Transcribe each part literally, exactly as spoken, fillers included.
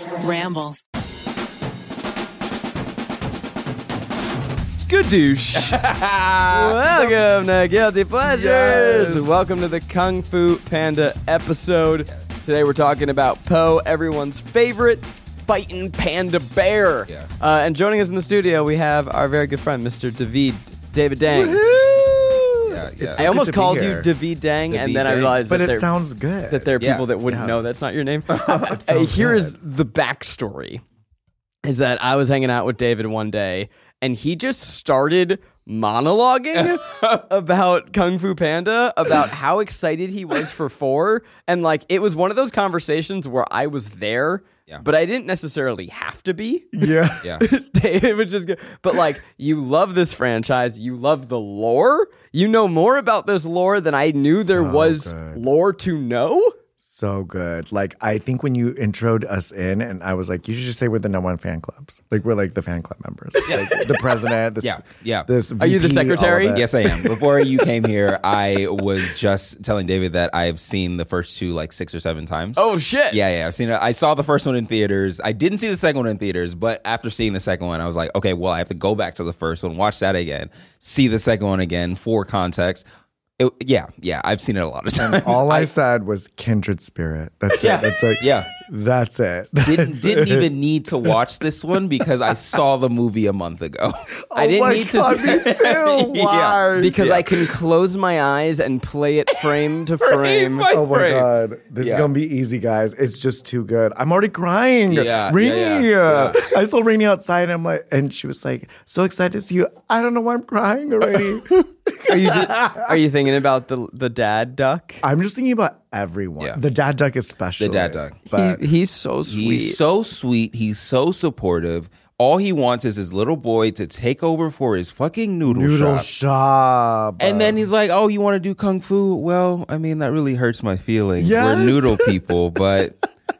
Ramble. Skadoosh. Welcome to Guilty Pleasures. Yes. Welcome to the Kung Fu Panda episode. Today we're talking about Po, everyone's favorite fighting panda bear. Yes. Uh, and joining us in the studio, we have our very good friend, Mister David, David Dang. Yeah, yeah. I almost to be called you here. David Dang, and David then I Dang. realized But that it there, sounds good. that there are Yeah. people that wouldn't Yeah. know that's not your name. It Uh, sounds here is good. the backstory. Is that I was hanging out with David one day, and he just started monologuing about Kung Fu Panda, about how excited he was for four, and like it was one of those conversations where I was there, Yeah. but I didn't necessarily have to be. Yeah. Yeah. David was just good. But like, you love this franchise, you love the lore, you know more about this lore than I knew there So was good. lore to know. So good. Like, I think when you introed us in, and I was like, you should just say we're the number one fan clubs. Like, we're like the fan club members. Like, the president, this, Yeah, yeah. this Are you the V P, all of secretary? it. Yes, I am. Before you came here, I was just telling David that I've seen the first two like six or seven times. Oh shit. Yeah, yeah. I've seen it. I saw the first one in theaters. I didn't see the second one in theaters, but after seeing the second one, I was like, okay, well, I have to go back to the first one, watch that again, see the second one again for context. It, yeah, yeah. I've seen it a lot of times. All I, said was kindred spirit. That's Yeah. it. That's like, Yeah. That's it. didn't That's didn't it. even need to watch this one because I saw the movie a month ago. I Oh didn't my need to God, see- me too. Yeah. Why? Because Yeah. I can close my eyes and play it frame to frame. by Oh my frame. God. This Yeah. is going to be easy, guys. It's just too good. I'm already crying. Yeah, Rainy. yeah, yeah, yeah. I saw Rainy outside and I'm like, and she was like, so excited to see you. I don't know why I'm crying already. Are you just, are you thinking about the the dad duck? I'm just thinking about everyone. Yeah. The dad duck especially. The dad duck. But he, he's so sweet. He's so sweet. He's so supportive. All he wants is his little boy to take over for his fucking noodle, noodle shop. shop. And then he's like, oh, you want to do kung fu? Well, I mean, that really hurts my feelings. Yes. We're noodle people, but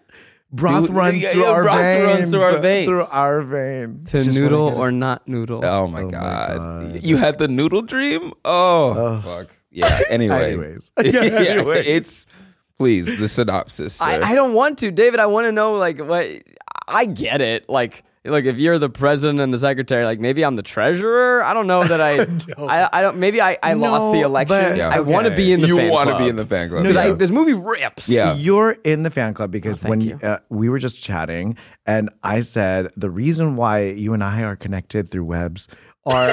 broth Dude, runs yeah, through yeah, our broth veins. runs through our veins. Through our veins. to Just noodle wanna get or it. not noodle. oh my, Oh my God. God. You had the noodle dream? Oh, fuck. Yeah, anyway. Anyways. yeah, Anyways. it's, please, the synopsis. Sir. I, I don't want to, David. I want to know like what. I get it. Like, like if you're the president and the secretary, like maybe I'm the treasurer. I don't know that I. I, I don't. Maybe I, I lost No, the election. but- Yeah. I want to okay. be in the. you fan want to club. be in the fan club. because yeah. this movie rips. Yeah. You're in the fan club because thank when you. uh, we were just chatting, and I said the reason why you and I are connected through webs are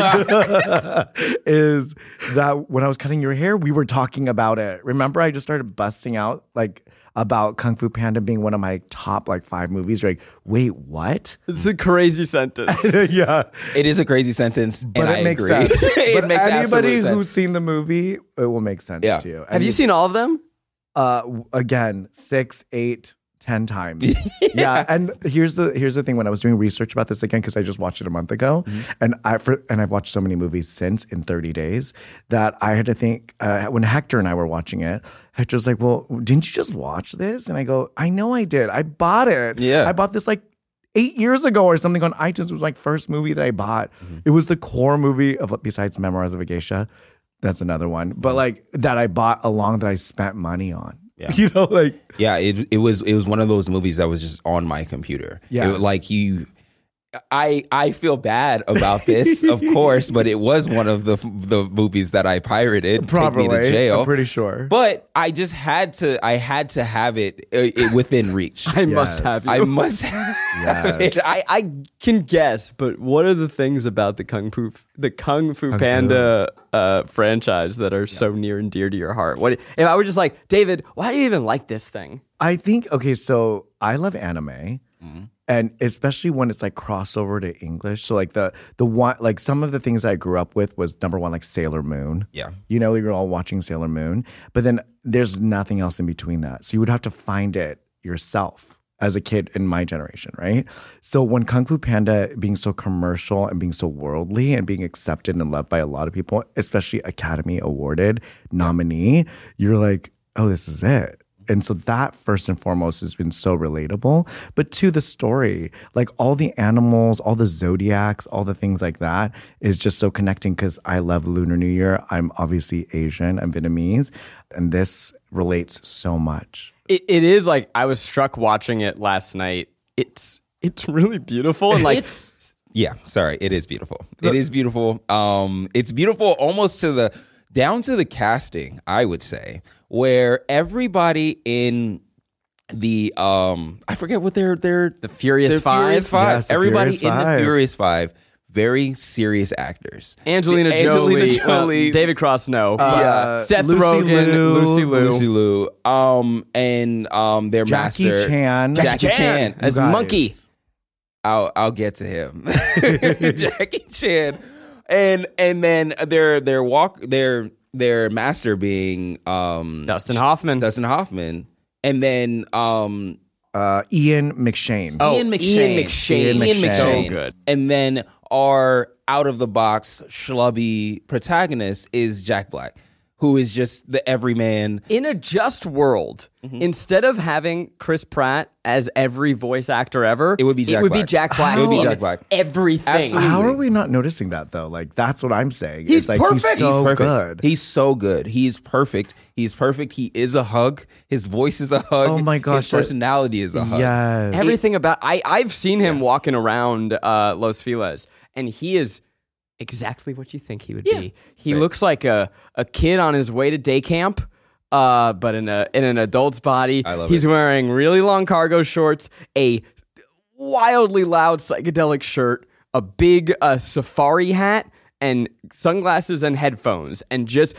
is that when I was cutting your hair, we were talking about it. Remember, I just started busting out like about Kung Fu Panda being one of my top like five movies. You're like, wait, what? It's a crazy sentence. Yeah, It is a crazy sentence, but and it I makes agree. sense. it but makes anybody absolute who's sense. seen the movie, it will make sense Yeah. to you. Have you seen all of them? Uh, w- again, six, eight, ten times. yeah. And here's the here's the thing. When I was doing research about this again, because I just watched it a month ago, and I for, and I've watched so many movies since in thirty days that I had to think. Uh, when Hector and I were watching it, Hector's like, "Well, didn't you just watch this?" And I go, "I know I did. I bought it. Yeah. I bought this like." Eight years ago or something on iTunes. It was my first movie that I bought. It was the core movie of besides Memoirs of a Geisha. That's another one. But like that I bought along that I spent money on. Yeah. You know, like Yeah, it it was it was one of those movies that was just on my computer. Yes. It, like you, I I feel bad about this, of course, but it was one of the the movies that I pirated. probably. Take me to jail. I'm pretty sure. But I just had to. I had to have it, uh, it within reach. I must Yes. have you. I must have Yes. it. I, I can guess, but what are the things about the Kung Fu the Kung Fu Panda uh, franchise that are so near and dear to your heart? What if I were just like, David, why do you even like this thing? I think okay, so I love anime. And especially when it's like crossover to English. So like the the one like some of the things I grew up with was number one, like Sailor Moon. Yeah. You know, you're all watching Sailor Moon. But then there's nothing else in between that. So you would have to find it yourself as a kid in my generation, right? So when Kung Fu Panda being so commercial and being so worldly and being accepted and loved by a lot of people, especially Academy Awarded nominee, you're like, oh, this is it. And so that first and foremost has been so relatable. But to the story, like all the animals, all the zodiacs, all the things like that is just so connecting because I love Lunar New Year. I'm obviously Asian, I'm Vietnamese, and this relates so much. It, it is like I was struck watching it last night it's it's really beautiful and like it's yeah sorry it is beautiful it is beautiful um it's beautiful almost to the down to the casting, I would say, where everybody in the um I forget what they're they're the Furious they're Five. Furious Five. Yes, the Everybody Furious in Five. the Furious Five, very serious actors. Angelina, Angelina Jolie, Jolie. well, David Cross, no, but Yeah. Seth Lucy Rogen, Liu. Lucy Liu, Lucy Liu, um, and um, their Jackie master Chan. Jackie Chan. as You guys. Monkey. I'll I'll get to him, Jackie Chan, and and then their their walk their their master being um Dustin Hoffman. Dustin Hoffman, and then um Uh, Ian McShane. Oh, Ian McShane. Ian McShane. Ian Ian McShane. McShane. So good. And then our out of the box schlubby protagonist is Jack Black, who is just the everyman. In a just world, Mm-hmm. instead of having Chris Pratt as every voice actor ever, It would be Jack it would Black. be Jack Black. It would be in Jack Black. Everything. Absolutely. How are we not noticing that though? Like that's what I'm saying. He's it's like perfect. he's so He's perfect. good. He's so good. He's perfect. He's perfect. He is a hug. His voice is a hug. Oh my gosh, His that- personality is a hug. Yes. Everything about I I've seen him walking around uh, Los Feliz, and he is exactly what you think he would be. He looks like a a kid on his way to day camp. Uh, but in a in an adult's body. I love He's it. wearing really long cargo shorts, a wildly loud psychedelic shirt, a big uh, safari hat, and sunglasses and headphones, and just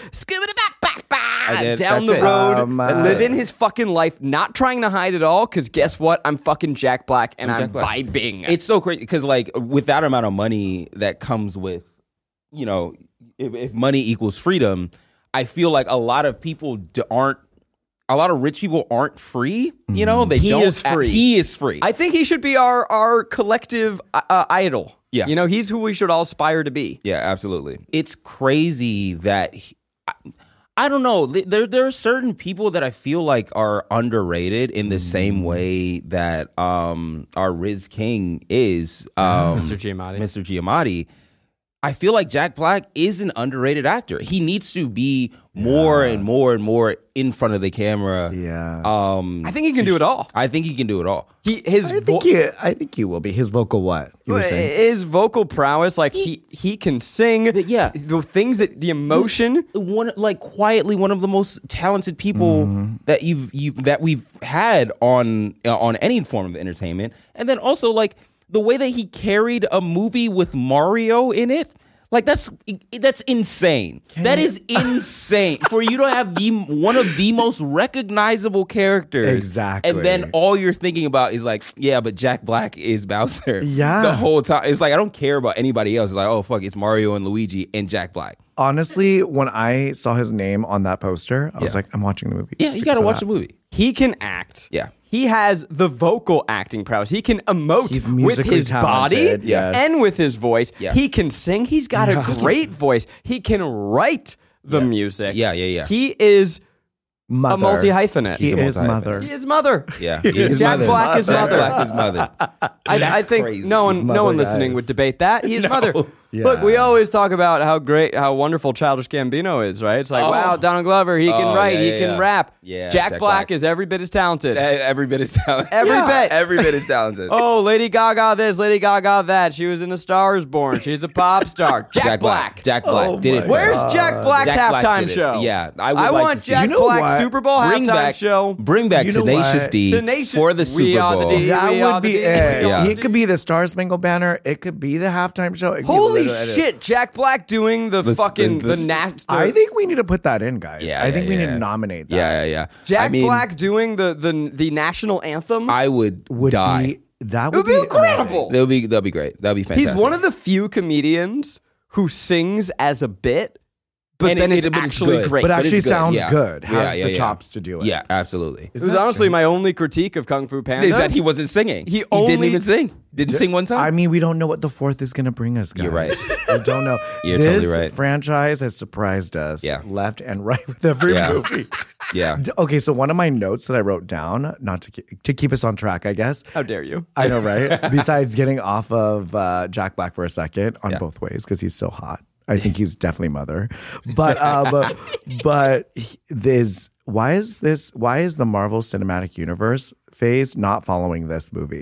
I did. down That's the it. road, Um, That's living it. his fucking life, not trying to hide it all. Because guess what? I'm fucking Jack Black, and I'm, Jack Black. vibing. It's so crazy because, like, with that amount of money that comes with, you know, if, if money equals freedom, I feel like a lot of people d- aren't. A lot of rich people aren't free. You know, they He don't. is free. He is free. I think he should be our our collective uh, uh, idol. Yeah. you know, he's who we should all aspire to be. Yeah, absolutely. It's crazy that he, I, I don't know. There there are certain people that I feel like are underrated in the same way that um our Riz King is um, Mister Giamatti. Mister Giamatti. I feel like Jack Black is an underrated actor. He needs to be more and more and more in front of the camera. Yeah. Um, I think he can do it all. I think he can do it all. He his I vo- think he, I think he will be. His vocal what? You were saying? his vocal prowess, like he he can sing. yeah. the things that the emotion. One like quietly one of the most talented people that you've you've that we've had on uh, on any form of entertainment, and then also like the way that he carried a movie with Mario in it. Like that's that's insane. That is insane for you to have the one of the most recognizable characters. Exactly. And then all you're thinking about is like, yeah, but Jack Black is Bowser. Yeah. The whole time. It's like I don't care about anybody else. It's like, oh fuck, it's Mario and Luigi and Jack Black. Honestly, when I saw his name on that poster, I was Yeah. like, I'm watching the movie. Yeah, It's you because gotta of watch that. the movie. He can act. Yeah. He has the vocal acting prowess. He can emote He's with musically his talented, body yes. and with his voice. Yeah. He can sing. He's got a great voice. He can write the music. Yeah, yeah, yeah. He is Mother. a multi hyphenate. He He's a is multi-hyphenate. mother. He is mother. Yeah, he is Jack mother. Black is Jack mother. Black is mother. I, I That's think crazy. no His one, no mother, one listening guys. would debate that. He is No. mother. Yeah. Look, we always talk about how great, how wonderful Childish Gambino is, right? It's like, Oh. wow, Donald Glover, he can Oh, write, yeah, he yeah, can yeah. rap. Yeah, Jack, Jack Black, Black. is every bit as talented. Every bit is talented. Every bit. Every bit is talented. Oh, Lady Gaga this, Lady Gaga that. She was in A Star Is Born. She's a pop star. Jack, Jack Black. Black. Jack Black Oh did it. my Where's God. Jack Black's Jack Black halftime did it. show? Yeah, I would I like want to see- Jack You know Black's what? Super Bowl Bring halftime back, show. bring back You know Tenacious what? D Tenacious- for the We Super are the Bowl. D. That We are would the be D. it. Yeah. It could be the Star Spangled Banner. It could be the halftime show. It could be Holy literally- shit, Jack Black doing the, The- fucking the- the, the- nat- the I think we need to put that in, guys. Yeah, I yeah, think we yeah. need to nominate that. Yeah, yeah, yeah. Jack I mean, Black doing the the the national anthem. I would, Would die. be that it would would be be incredible. That'll be that'll be great. That'll be fantastic. He's one of the few comedians who sings as a bit, but And then it- it's it- but it's actually good. great. But But actually it's good, sounds yeah. good. Has Yeah, yeah, the yeah. chops to do it. Yeah, absolutely. it was honestly my only critique of Kung Fu Panda. Is that he wasn't singing? He He, only- didn't even sing. Didn't sing one time. I mean, we don't know what the fourth is going to bring us, guys. You're right. We don't know. You're this totally right. franchise has surprised us Yeah. left and right with every Yeah. movie. yeah. D- Okay, so one of my notes that I wrote down, not to ke- to keep us on track, I guess. How dare you? I know, right? Besides getting off of uh, Jack Black for a second on Yeah. both ways because he's so hot. I think he's definitely mother. But uh, but but he- this why is this why is the Marvel Cinematic Universe phase not following this movie?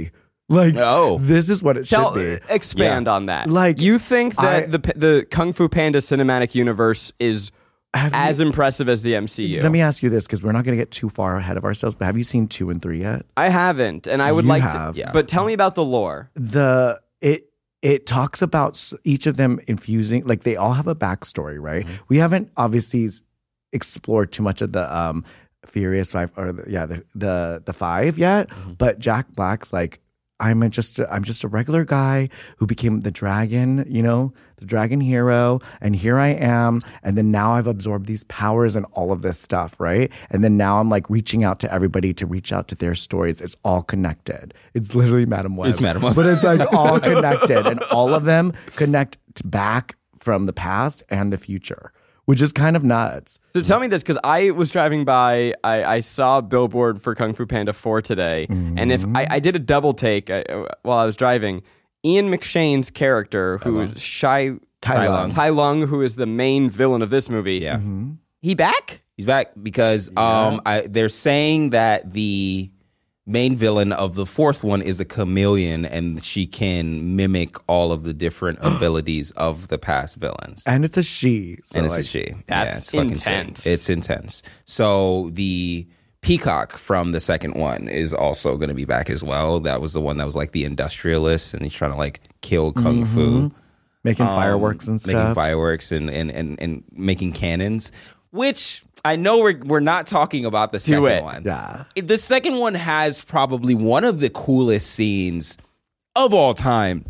Like, Oh. this is what it Tell, should be. expand Yeah. on that. Like, you think that I- the the Kung Fu Panda cinematic universe is Have as you- impressive as the M C U? Let me ask you this, because we're not going to get too far ahead of ourselves, but have you seen two and three yet? I haven't, and I would You like have. to. Yeah. But tell me about the lore. The it it talks about s- each of them infusing, like they all have a backstory, right? Mm-hmm. We haven't obviously s- explored too much of the um Furious Five or the, yeah the the the five yet, Mm-hmm. but Jack Black's like, I'm a just a, I'm just a regular guy who became the dragon, you know, the dragon hero, and here I am, and then now I've absorbed these powers and all of this stuff, right? And then now I'm like reaching out to everybody to reach out to their stories. It's all connected. It's literally Madam Web. It's Madam Web. But it's like all connected, and all of them connect t- back from the past and the future, which is kind of nuts. So tell me this, because I was driving by, I, I saw a billboard for Kung Fu Panda four today, and if I, I did a double take uh, while I was driving, Ian McShane's character, who is Shai Tai Lung. Tai Lung, who is the main villain of this movie, Yeah. he back? He's back because um, I, they're saying that the main villain of the fourth one is a chameleon, and she can mimic all of the different abilities of the past villains. And it's a she. So and it's like, a she. That's yeah, it's fucking intense. sick. It's intense. So the Peacock from the second one is also going to be back as well. That was the one that was like the industrialist, and he's trying to like kill kung fu, making Um, fireworks and making stuff. fireworks and and and and making cannons. Which I know we're we're not talking about the second it. one. Yeah. The second one has probably one of the coolest scenes of all time.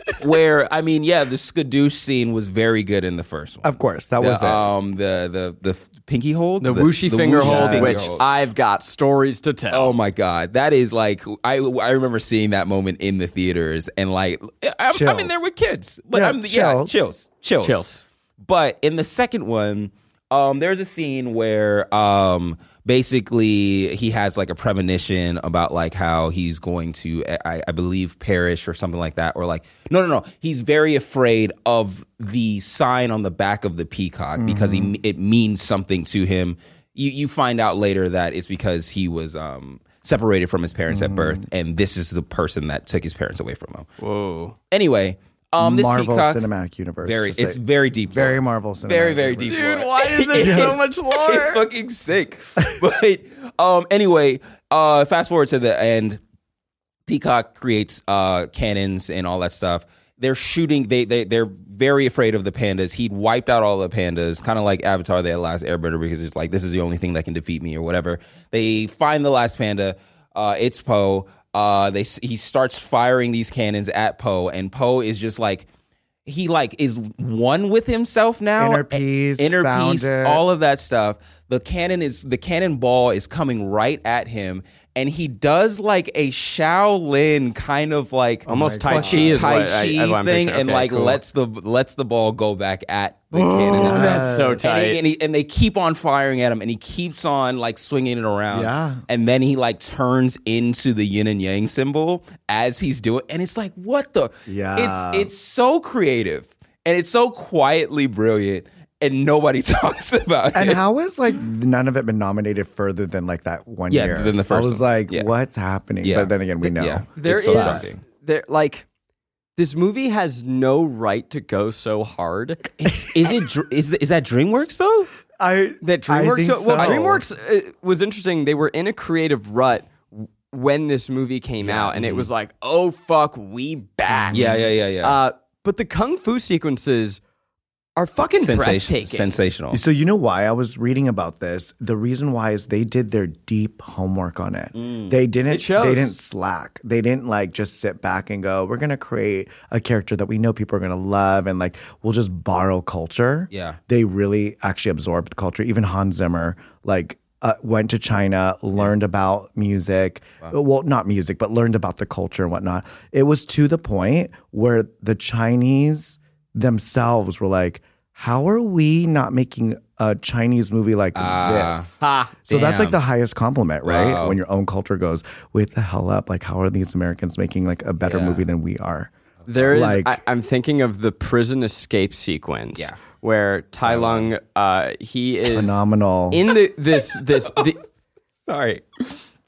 Where I mean, yeah, the skadoosh scene was very good in the first one. Of course, that was the, it. um the the the pinky hold, The, whooshy finger whooshy hold, finger which hold. I've got stories to tell. Oh my god, that is like I I remember seeing that moment in the theaters and like I'm, I'm in Chills. there with kids, but Yeah, I'm yeah chills. chills chills Chills. But in the second one, um, there's a scene where um basically he has like a premonition about like how he's going to I, I believe perish or something like that, or like no no no he's very afraid of the sign on the back of the peacock because he it means something to him. You you find out later that it's because he was um separated from his parents at birth, and this is the person that took his parents away from him. Whoa. Anyway, um, this Marvel peacock, Cinematic Universe. very just it's say- very deep, very lore. Marvel Cinematic very very Universe. deep. Dude, lore. why is there so It's- much lore? It's fucking sick. But um, anyway, uh, fast forward to the end. Peacock creates uh cannons and all that stuff. They're shooting. They they they're very afraid of the pandas. He'd wiped out all the pandas, kind of like Avatar: The Last Airbender, because it's like this is the only thing that can defeat me or whatever. They find the last panda. Uh, it's Poe. Uh, they he starts firing these cannons at Poe, and Poe is just like he like is one with himself now. Inner peace, inner found peace, it. all of that stuff. The cannon is the cannonball is coming right at him, and he does like a Shaolin kind of like Almost my Tai God. Chi is Tai what I- Chi I- I'm thing, picturing. and Okay, like cool. lets the lets the ball go back at the cannon. itself. That's so And, tight. he, and, he, and they keep on firing at him, and he keeps on like swinging it around. Yeah. And then he like turns into the yin and yang symbol as he's doing, and it's like, what the? Yeah. It's it's so creative, and it's so quietly brilliant, and nobody talks about And it. how has like none of it been nominated further than like that one Yeah, year? than the first I was one. like, Yeah. what's happening? Yeah. But then again, we know. Yeah. There It's is so shocking. there like this movie has no right to go so hard. It's, is it dr- is is that DreamWorks though? I That I DreamWorks, think so, well, so. DreamWorks uh, was interesting. They were in a creative rut w- when this movie came out, and it was like, oh fuck, we back. Yeah, yeah, yeah, yeah. Uh, but the kung fu sequences are fucking Sensation, breathtaking. sensational. So you know why I was reading about this? The reason why is they did their deep homework on it. They didn't It shows. they didn't slack. They didn't like just sit back and go, we're going to create a character that we know people are going to love and like we'll just borrow culture. Yeah. They really actually absorbed the culture. Even Hans Zimmer like uh, went to China, learned about music. Well, not music, but learned about the culture and whatnot. It was to the point where the Chinese themselves were like, how are we not making a Chinese movie like this? Ha. So that's like damn. the highest compliment, right? Wow. When your own culture goes, wait the hell up. Like, how are these Americans making like a better Yeah. movie than we are? There is. Like- I, I'm thinking of the prison escape sequence, Yeah. where Tai Lung, uh, he is Phenomenal. in the this this. The, Sorry.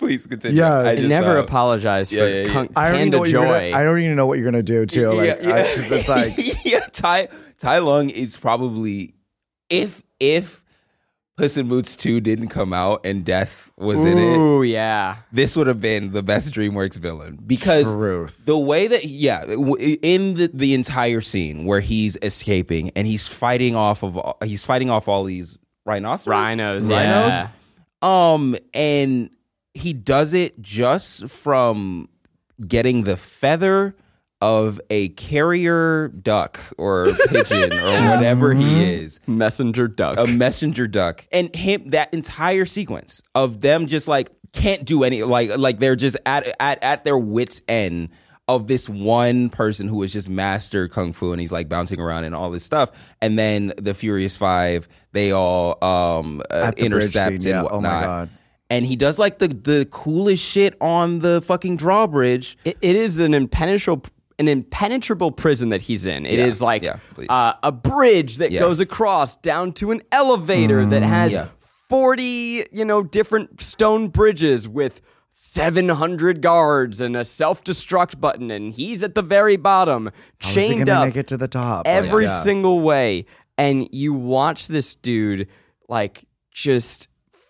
Please continue. Yeah. I I just, never uh, apologize yeah, for yeah, yeah. Kung- I already know Panda what you're Joy. gonna, I don't even know what you're gonna do too. Like, yeah, yeah. because it's like yeah, Tai Tai Lung is probably if if Puss in Boots two didn't come out and Death was in it, Ooh, yeah. this would have been the best DreamWorks villain because Truth. the way that yeah w- in the, the entire scene where he's escaping and he's fighting off of all- he's fighting off all these rhinoceros Rhinos, rhinos yeah. um and he does it just from getting the feather of a carrier duck or pigeon or whatever he is, Messenger duck. a messenger duck, and him that entire sequence of them just like can't do any like like they're just at at at their wits end of this one person who has just mastered kung fu and he's like bouncing around and all this stuff, and then the Furious Five they all um uh, At the bridge intercept scene, and yeah. Oh my whatnot. God. And he does like the the coolest shit on the fucking drawbridge. It, it is an impenetrable, an impenetrable prison that he's in. It Yeah, is like yeah, please. uh, a bridge that Yeah. goes across down to an elevator that has Yeah. forty, you know, different stone bridges with seven hundred guards and a self-destruct button, and he's at the very bottom, How is he chained gonna up make it to the top? every Like, yeah. single way. And you watch this dude like just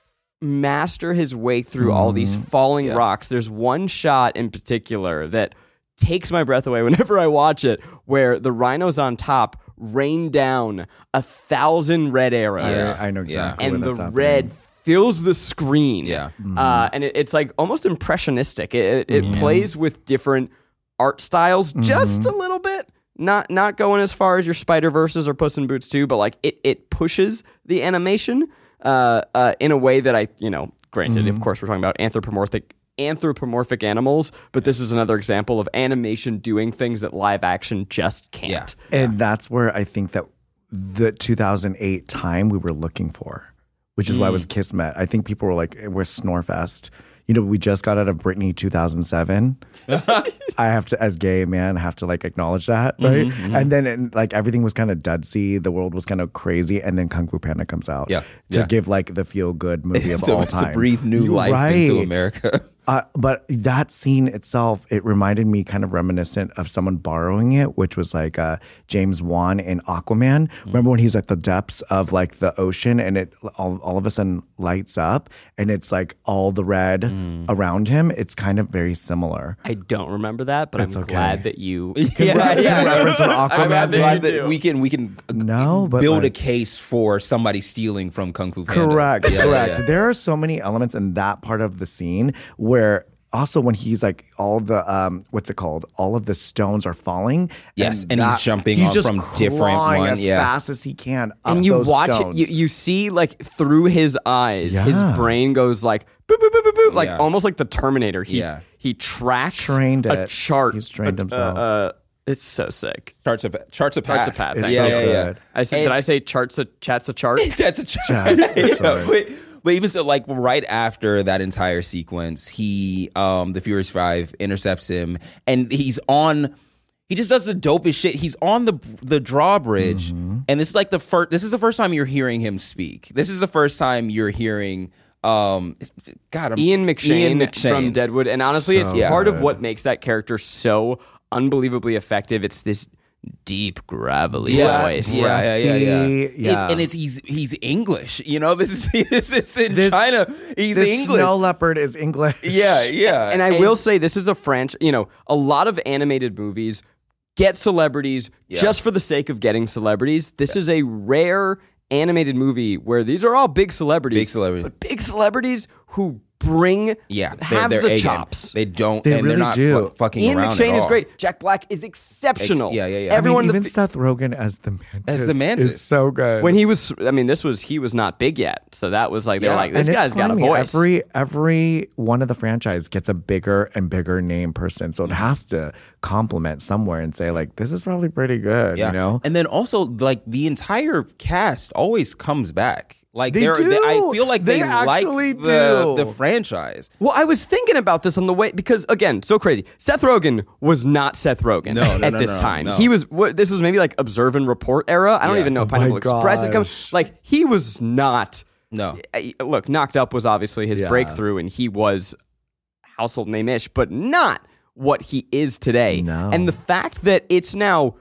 master his way through all these falling Yeah. rocks. There's one shot in particular that takes my breath away whenever I watch it, where the rhinos on top rain down a thousand red arrows, Yeah. I know exactly and where the that's happening. red fills the screen. Yeah. Uh, and it, it's like almost impressionistic. It, it, it plays with different art styles just a little bit. Not not going as far as your Spider-Verses or Puss in Boots two, but like it, it pushes the animation uh, uh, in a way that I, you know, granted, of course, we're talking about anthropomorphic anthropomorphic animals, but this is another example of animation doing things that live action just can't. And that's where I think that the two thousand eight time we were looking for, which is why it was Kismet. I think people were like, we're Snorfest. You know, we just got out of Britney two thousand seven. I have to, as gay man, have to like acknowledge that, right? Mm-hmm, mm-hmm. And then it, like everything was kind of dudsy. The world was kind of crazy. And then Kung Fu Panda comes out Yeah, to yeah. give like the feel good movie of to, all to time. breathe new You're life right. into America. Uh, but that scene itself, it reminded me kind of reminiscent of someone borrowing it, which was like uh, James Wan in Aquaman. Remember when he's at the depths of like the ocean and it all, all of a sudden lights up and it's like all the red around him? It's kind of very similar. I don't remember that, but That's I'm okay. glad that you. yeah, yeah. reference on I'm Aquaman. glad that Glad you that do. we can we can No, but build like- a case for somebody stealing from Kung Fu Panda. Correct, Yeah, correct. yeah. There are so many elements in that part of the scene where also when he's like all the um what's it called? All of the stones are falling. Yes, and he's that- jumping he's on just from different clawing one, as yeah. fast as he can. Up And you those watch stones. it, you, you see like through his eyes, his Yeah. brain goes like boop, boop, boop, boop, boop, like Yeah. almost like the Terminator. He's, Yeah. He tracks Trained a it. chart. He's trained uh, himself. Uh, it's so sick. Charts of charts of Charts path. of path, It's thank yeah, you. so yeah, yeah. good. I said, And- did I say charts a chat's a chart? That's a chart. That's a Yeah, chart. but, but even so, like right after that entire sequence, he, um, the Furious Five intercepts him, and he's on. He just does the dopest shit. He's on the the drawbridge, and this is like the first. This is the first time you're hearing him speak. This is the first time you're hearing. Um, it's- God, I'm, Ian McShane, Ian McShane. from Deadwood, and honestly, it's So part of good. what makes that character so unbelievably effective. It's this deep, gravelly Yeah, voice. yeah, yeah, yeah, yeah. Breathy, yeah. It- and it's he's he's English. You know, this is this is in This- China. He's This English. snow leopard is English. Yeah, yeah. And I will say this is a franchise, you know, a lot of animated movies get celebrities just for the sake of getting celebrities. This is a rare animated movie where these are all big celebrities. Big celebrities. But big celebrities who bring, Yeah, they're, have they're the A-game. chops. They don't, They and really they're not do. fu- fucking Ian around McShane at is all. great. Jack Black is exceptional. Ex- yeah, yeah, yeah. I Everyone mean, in even the fi- Seth Rogen as the mantis, As the mantis. is so good. when he was, I mean, this was he was not big yet, so that was like they're Yeah. like this And it's guy's got a climbing. voice. Every every one of the franchise gets a bigger and bigger name person, so it has to compliment somewhere and say like, this is probably pretty good. Yeah. You know, And then also, like, the entire cast always comes back. Like, They they're, do. They, I feel like they, They like actually the, do. the franchise. Well, I was thinking about this on the way because again, so crazy. Seth Rogen was not Seth Rogen No, no, at no, this no, time. no. He was. What, this was maybe like Observe and Report era. I don't Yeah. even know if Oh my Pineapple Express had come. gosh. Like he was not. No. Uh, Look, Knocked Up was obviously his Yeah. breakthrough, and he was household name-ish, but not what he is today. No. And the fact that it's now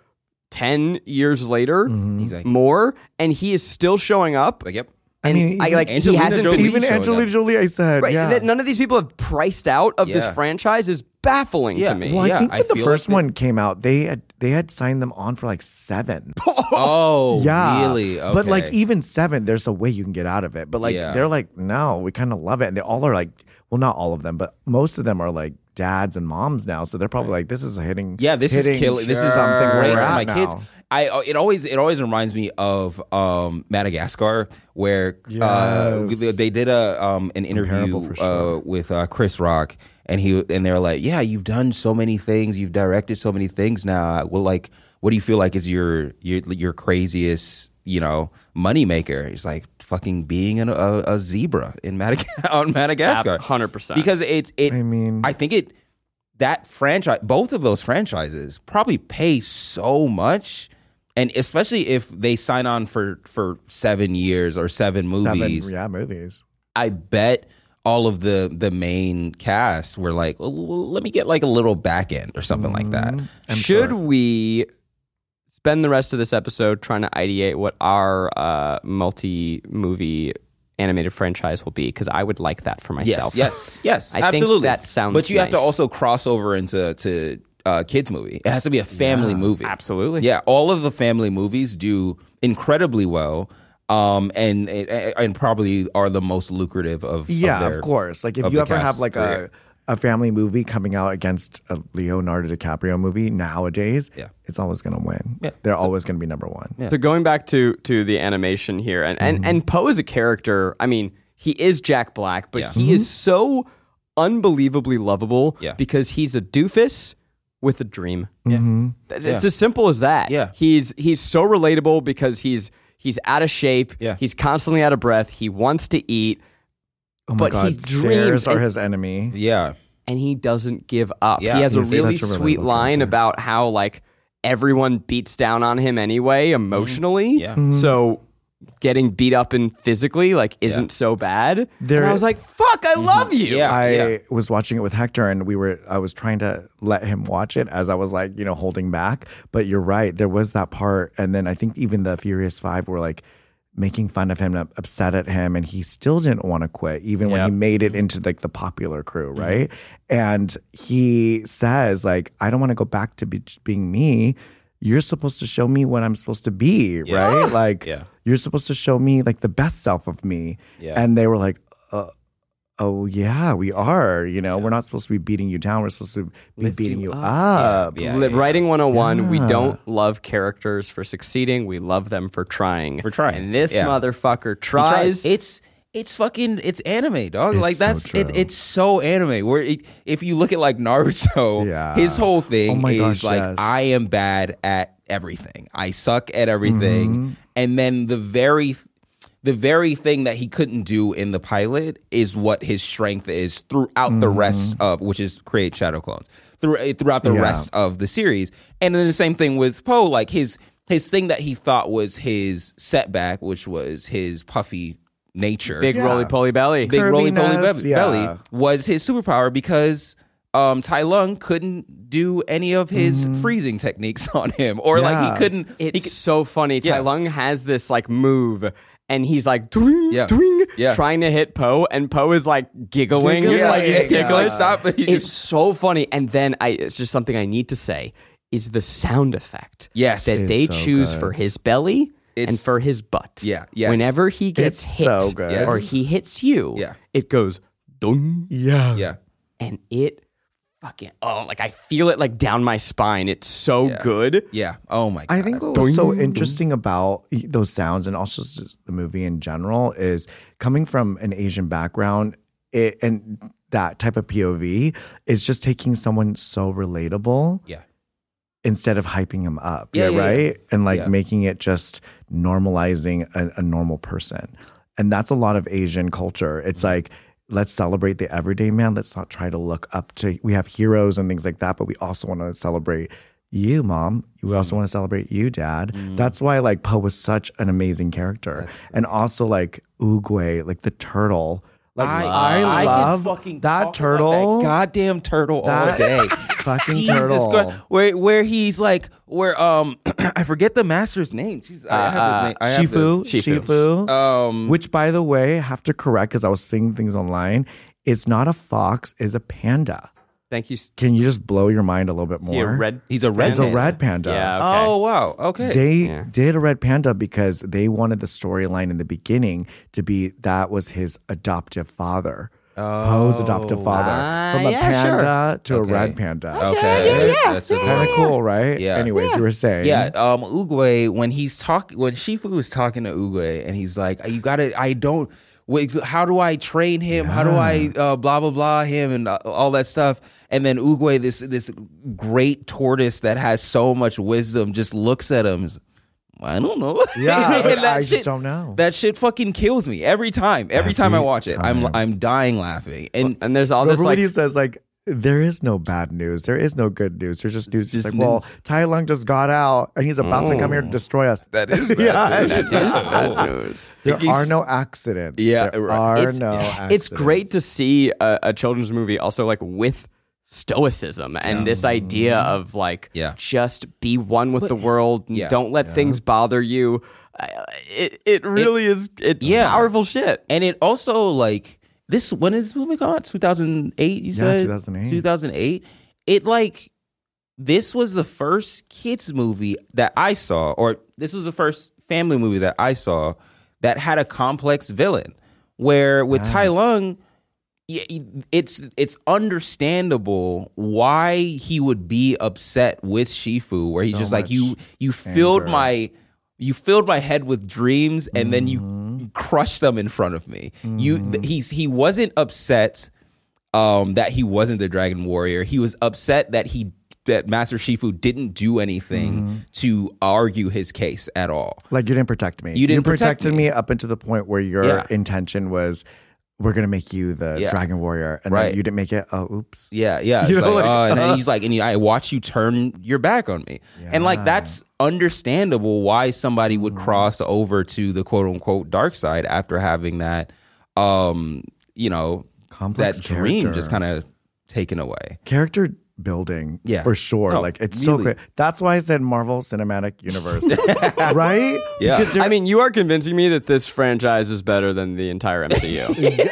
ten years later, Exactly. more, and he is still showing up. Like, yep. And I mean, I, like Angelina he hasn't Jolie been Even showing Angelina up. Jolie, I said, right, yeah. that none of these people have priced out of this Yeah. franchise is baffling Yeah. to me. Well, I Yeah, think I when the feel first like they- one came out, they had they had signed them on for like seven. Oh, Yeah, really? Okay. But like even seven, there's a way you can get out of it. But like Yeah. they're like, no, we kind of love it, and they all are like, well, not all of them, but most of them are like dads and moms now. So they're probably like, this is a hitting. Yeah, this hitting is killing. This is something where great we're for at my now. kids. I uh, it always it always reminds me of um, Madagascar, where uh, Yes. they did a um, an interview Comparable for sure. uh, with uh, Chris Rock, and he and they're like, yeah, you've done so many things, you've directed so many things now. Well, like, what do you feel like is your your your craziest, you know, moneymaker? He's like, fucking being an, a, a zebra in Madag- on Madagascar, one hundred percent. because it's it. I mean- I think it that franchise, both of those franchises, probably pay so much. And especially if they sign on for, for seven years or seven movies, Seven, yeah, movies. I bet all of the the main cast were like, well, well, let me get like a little back end or something like that. I'm Should sure. we spend the rest of this episode trying to ideate what our uh, multi-movie animated franchise will be? Because I would like that for myself. Yes, yes, yes, I think absolutely. that sounds But you have to nice. also cross over into to uh, kids movie. It has to be a family movie. Absolutely. Yeah, all of the family movies do incredibly well, um, and and, and probably are the most lucrative of Yeah, of, their, of course. Like if of you the ever have cast's like career. a, a family movie coming out against a Leonardo DiCaprio movie nowadays, Yeah. it's always going to win. Yeah. They're always going to be number one. Yeah. So going back to to the animation here, and and, and Poe is a character. I mean, he is Jack Black, but Yeah. he is so unbelievably lovable Yeah. because he's a doofus with a dream. Mhm. It's, Yeah. it's as simple as that. Yeah. He's he's so relatable because he's he's out of shape. Yeah. He's constantly out of breath. He wants to eat, Oh my But God, he dreams stairs are and- his enemy. yeah, and he doesn't give up. Yeah, he has a he's really such a sweet relatable line character. about how like everyone beats down on him anyway emotionally. Yeah. Mm-hmm. So getting beat up and physically like isn't so bad. There- and I was like, "Fuck, I love you." Yeah. I was watching it with Hector, and we were. I was trying to let him watch it as I was like, you know, holding back. But you're right. There was that part, and then I think even the Furious Five were like making fun of him, and upset at him, and he still didn't want to quit, even when Yep. he made it into like the popular crew, right? And he says, like, I don't want to go back to be, being me. You're supposed to show me what I'm supposed to be, right? Like, Yeah. you're supposed to show me like the best self of me. Yeah. And they were like, uh, oh yeah, we are. You know, we're not supposed to be beating you down. We're supposed to be Lift beating you you up. up. Yeah. Li- Writing one oh one, we Yeah. don't love characters for succeeding. We love them for trying. For trying. And this Yeah. motherfucker He tries. tries. It's it's fucking it's anime, dog. It's like so that's it, true. it's so anime. Where it, if you look at like Naruto, Yeah. his whole thing Oh my is gosh, like yes. I am bad at everything. I suck at everything, Mm-hmm. and then the very the very thing that he couldn't do in the pilot is what his strength is throughout the rest of, which is create shadow clones through, throughout the Mm-hmm. Yeah. rest of the series. And then the same thing with Poe, like his his thing that he thought was his setback, which was his puffy nature, Big Yeah. roly poly belly. big roly poly Curviness, be- yeah. belly, was his superpower because um, Tai Lung couldn't do any of his freezing techniques on him, or like Mm-hmm. Yeah. he couldn't. It's he could- so funny. Yeah. Tai Lung has this like move, and he's like doing, Yeah. doing, Yeah. trying to hit Poe, and Poe is like giggling, Giggling, like yeah, he's yeah, giggling. Like, stop. It's so funny. And then I, it's just something I need to say is the sound effect. Yes. that It's they so choose good. for his belly and It's- for his butt. Yeah, yes. Whenever he gets It's hit, so good. Yes. or he hits you, Yeah. it goes dun, Yeah. yeah, and it fucking oh, like I feel it like down my spine. It's so Yeah. good. yeah. Oh my god. I think what was so interesting about those sounds and also just the movie in general is coming from an Asian background it, and that type of P O V is just taking someone so relatable yeah, instead of hyping him up. Yeah, Yeah, yeah, right? And like Yeah. making it just normalizing a, a normal person. And that's a lot of Asian culture. It's Mm-hmm. like, let's celebrate the everyday man. Let's not try to look up to, we have heroes and things like that, but we also want to celebrate you, mom. We also want to celebrate you, dad. That's why like Poe was such an amazing character. And also like Oogway, like the turtle. Like I, I, I love can fucking that talk turtle. about that goddamn turtle That all day. fucking Jesus turtle. Christ. Where where he's like where um I forget the master's name. She's I have the Uh, name. I have Shifu, the- Shifu. Um, Which, by the way, have to correct because I was seeing things online. It's not a fox; it's a panda. Thank you. Can you just blow your mind a little bit more? See a red. he's a red. It's a panda. red panda. Yeah. Okay. Oh wow. Okay. They Yeah. did a red panda because they wanted the storyline in the beginning to be that was his adoptive father. Poe's adoptive father. Ah, From a yeah, panda to Okay. a red panda. okay. yeah, That's, that's Kind of adorable. cool, right? Yeah. Anyways, you were saying. Yeah, um, Oogway when he's talk when Shifu is talking to Oogway and he's like, "You gotta, I don't. Wait, how do I train him? How do I uh, blah blah blah him and uh, all that stuff?" And then Oogway, this this great tortoise that has so much wisdom, just looks at him. I don't know. Yeah, And like, that I shit- just don't know. That shit fucking kills me every time. Every, time I Every watch it, I'm time. I'm dying laughing. And And there's all Remember this when like. he says like there is no bad news, there is no good news. There's just news. It's just like, well, news. Tai Lung just got out and he's about to come here to destroy us. that is bad Yeah, news. it's bad news. There He's- are no accidents. Yeah, there right. are It's, no accidents. it's great to see a, a children's movie also like with stoicism and this idea of like Yeah. just be one with the world and yeah. don't let things bother you. Uh, it it really is it's Yeah. powerful shit. And it also like this when is this movie come out? two thousand eight, you Yeah, said? two thousand eight. two thousand eight. It like this was the first kids movie that I saw, or this was the first family movie that I saw that had a complex villain. Where with Tai Lung, y- it's it's understandable why he would be upset with Shifu, where he's just like much you you filled anger. my you filled my head with dreams and then Mm-hmm. you crushed them in front of me. You th- he's he wasn't upset um, that he wasn't the Dragon Warrior. He was upset that he that Master Shifu didn't do anything Mm-hmm. to argue his case at all. Like you didn't protect me. You didn't protect protected me. me. up until the point where your Yeah. intention was we're gonna make you the Yeah. Dragon Warrior, and Right. then you didn't make it. Oh, oops. Yeah, yeah. You It's know, like, like, uh, and then uh-huh. he's like, and I watch you turn your back on me, and like Yeah. that's understandable why somebody would Mm-hmm. cross over to the quote unquote dark side after having that, um, you know, Complex that dream character. just kind of taken away. Character building, Yeah. for sure. No, like it's so really. great. That's why I said Marvel Cinematic Universe, right? Yeah. Because they're- I mean, you are convincing me that this franchise is better than the entire M C U.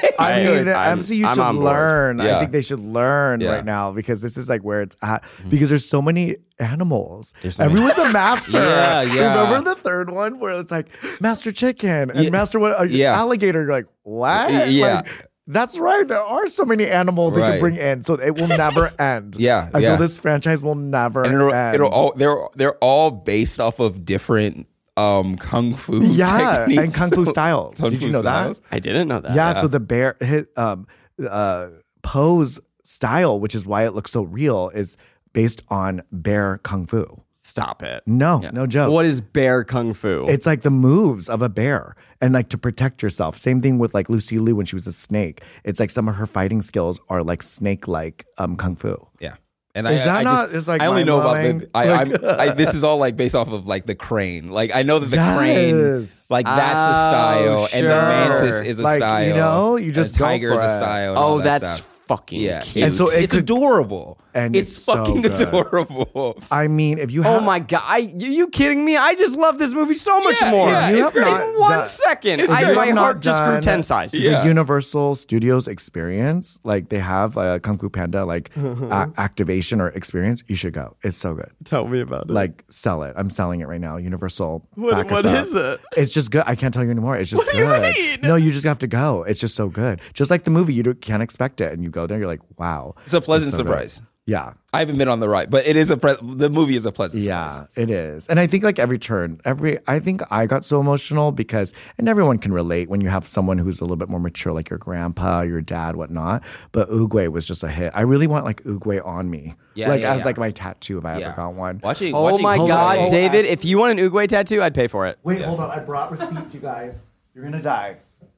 I mean, the I'm- M C U I'm should on board. learn. I Yeah. think they should learn Yeah. right now because this is like where it's at. Because there's so many animals. There's so many- Everyone's a master. Yeah, yeah. Remember the third one where it's like Master Chicken and Yeah. Master what? Uh, Yeah. Alligator. You're like, what? Yeah. Like, that's right. There are so many animals they Right. can bring in, so it will never end. Yeah, I yeah. feel this franchise will never And it'll, end. it'll all they're they're all based off of different um kung fu yeah, techniques. and kung fu styles. Kung Did you fu know styles. that? I didn't know that. Yeah, so the bear, his, um, uh, Poe's style, which is why it looks so real, is based on bear kung fu. Stop it. No, no joke. What is bear kung fu? It's like the moves of a bear and like to protect yourself. Same thing with like Lucy Liu when she was a snake. It's like some of her fighting skills are like snake-like um, kung fu. Yeah. And Is I, that I not- just, it's like I only know about the mind-blowing? I, Like- I'm, I this is all like based off of like the crane. Like I know that the Yes. crane like that's a Oh, style and the sure. mantis is a Like, you style. know, you just and go tiger is for a it. style. And all oh, that that's stuff. fucking Yeah, cute. And so it's, it it's could- adorable. and it's, it's so fucking good. adorable. I mean, if you have Oh my god! I, you, you kidding me? I just love this movie so much Yeah, more. yeah, You In have not one done- second, If I, you my have not heart just grew done ten sizes. Yeah. the Universal Studios experience, like they have a Kung Fu Panda like a- activation or experience, you should go. It's so good. Tell me about it. Like sell it. I'm selling it right now. Universal. What- back what us is up. it? It's just good. I can't tell you anymore. It's just What do you good. mean? No, you just have to go. It's just so good. Just like the movie, you don't- can't expect it, and you go there, you're like, wow. It's a pleasant so good. surprise. Yeah. I haven't been on the ride, but it is a pre- the movie is a pleasant Yeah, surprise. it is. And I think like every turn, every I think I got so emotional because and everyone can relate when you have someone who's a little bit more mature, like your grandpa, your dad, whatnot. But Oogway was just a hit. I really want like Oogway on me. Yeah, like yeah, as yeah. like my tattoo if I Yeah. ever got one. Watching, oh watching my hold god, on. David! If you want an Oogway tattoo, I'd pay for it. Wait, hold on. I brought receipts, you guys. You're gonna die.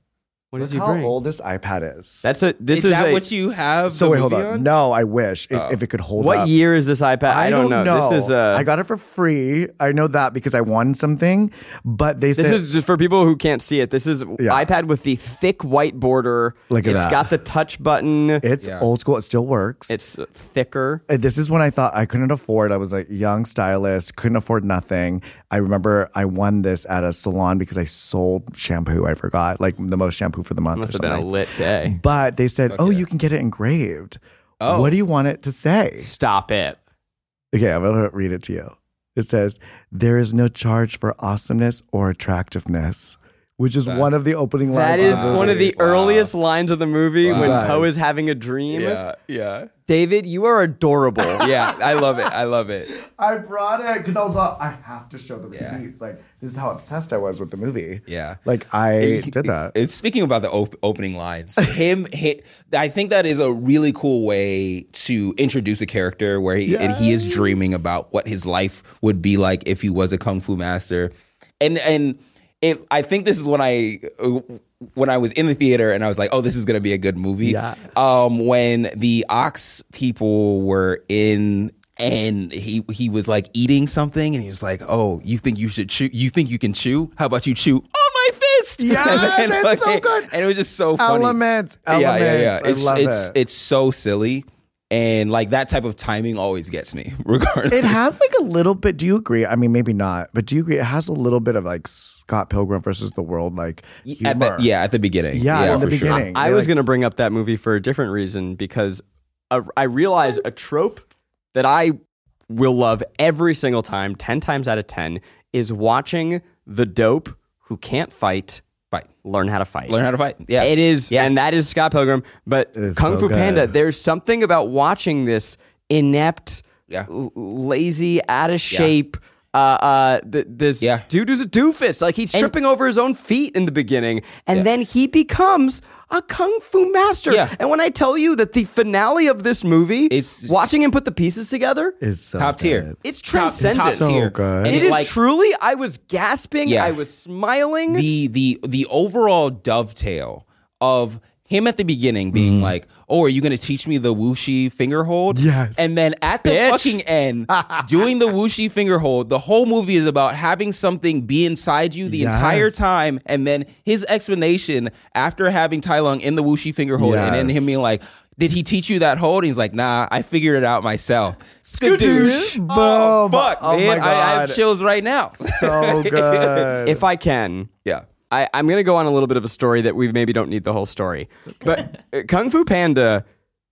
What did Look you how bring? old this iPad is. That's a. This Is, is, that a, what you have? so the wait, hold movie on. No, I wish it, if it could hold What up. year is this iPad? I, don't, know. This is a. I got it for free. I know that because I won something, but they This said is just for people who can't see it. This is Yeah. iPad with the thick white border. Look at It's that. got the touch button. it's Yeah. old school. It still works. It's thicker. Uh, This is when I thought I couldn't afford. I was a young stylist, couldn't afford nothing. I remember I won this at a salon because I sold shampoo. I forgot, like the most shampoo for the month. Must or have been a something. lit day. But they said, "Oh, yeah. you can get it engraved." Oh. What do you want it to say? Stop it. Okay, I'm gonna read it to you. It says, "There is no charge for awesomeness or attractiveness," which is one of the opening lines. That is of the one of the Wow. earliest lines of the movie when Wow. Poe is having a dream. Yeah, yeah, David, you are adorable. yeah. I love it. I love it. I brought it because I was like, I have to show the Yeah. receipts. Like, this is how obsessed I was with the movie. Yeah. Like, I did that. It's speaking about the op- opening lines. Him, hit. I think that is a really cool way to introduce a character where he and he is dreaming about what his life would be like if he was a kung fu master, and and it, I think this is when I when I was in the theater and I was like, oh, this is gonna be a good movie. Yeah. Um, when the Ox people were in. And he he was like eating something, and he was like, "Oh, you think you should chew? You think you can chew? How about you chew on my fist?" Yes, And then, it's so good. And it was just so funny. Elements, Yeah, yeah, yeah. elements. I It's love it's it. it's so silly, and like that type of timing always gets me, regardless. It has like a little bit. Do you agree? I mean, maybe not, but do you agree? It has a little bit of like Scott Pilgrim versus the World, like at humor. the, yeah, at the beginning. Yeah, yeah in the for sure. beginning. I They're was like- going to bring up that movie for a different reason because a, I realize a trope that I will love every single time, ten times out of ten, is watching the dope who can't fight Fight. learn how to fight. Learn how to fight. Yeah, It is, Yeah. and that is Scott Pilgrim. But is Kung so Fu good. Panda, there's something about watching this inept, Yeah. l- lazy, out of shape. Uh, uh, th- this Yeah. dude is a doofus. Like he's tripping over his own feet in the beginning, and Yeah. then he becomes a kung fu master. Yeah. And when I tell you that the finale of this movie, It's- watching him put the pieces together, is so top tier. good. it's Top- transcendent. top So tier. good. And it And, is like, truly. I was gasping. Yeah. I was smiling. the the the overall dovetail of him at the beginning being like, "Oh, are you going to teach me the whooshy finger hold?" Yes. And then at the Bitch. fucking end, doing the whooshy finger hold. The whole movie is about having something be inside you the Yes. entire time, and then his explanation after having Tai Lung in the whooshy finger hold, and then Yes. him being like, "Did he teach you that hold?" And he's like, "Nah, I figured it out myself." Skadoosh. Oh, Boom. fuck, Oh man. my I, I have God. chills right now. So good. if I can, Yeah. I, I'm going to go on a little bit of a story that we maybe don't need the whole story. But uh, Kung Fu Panda.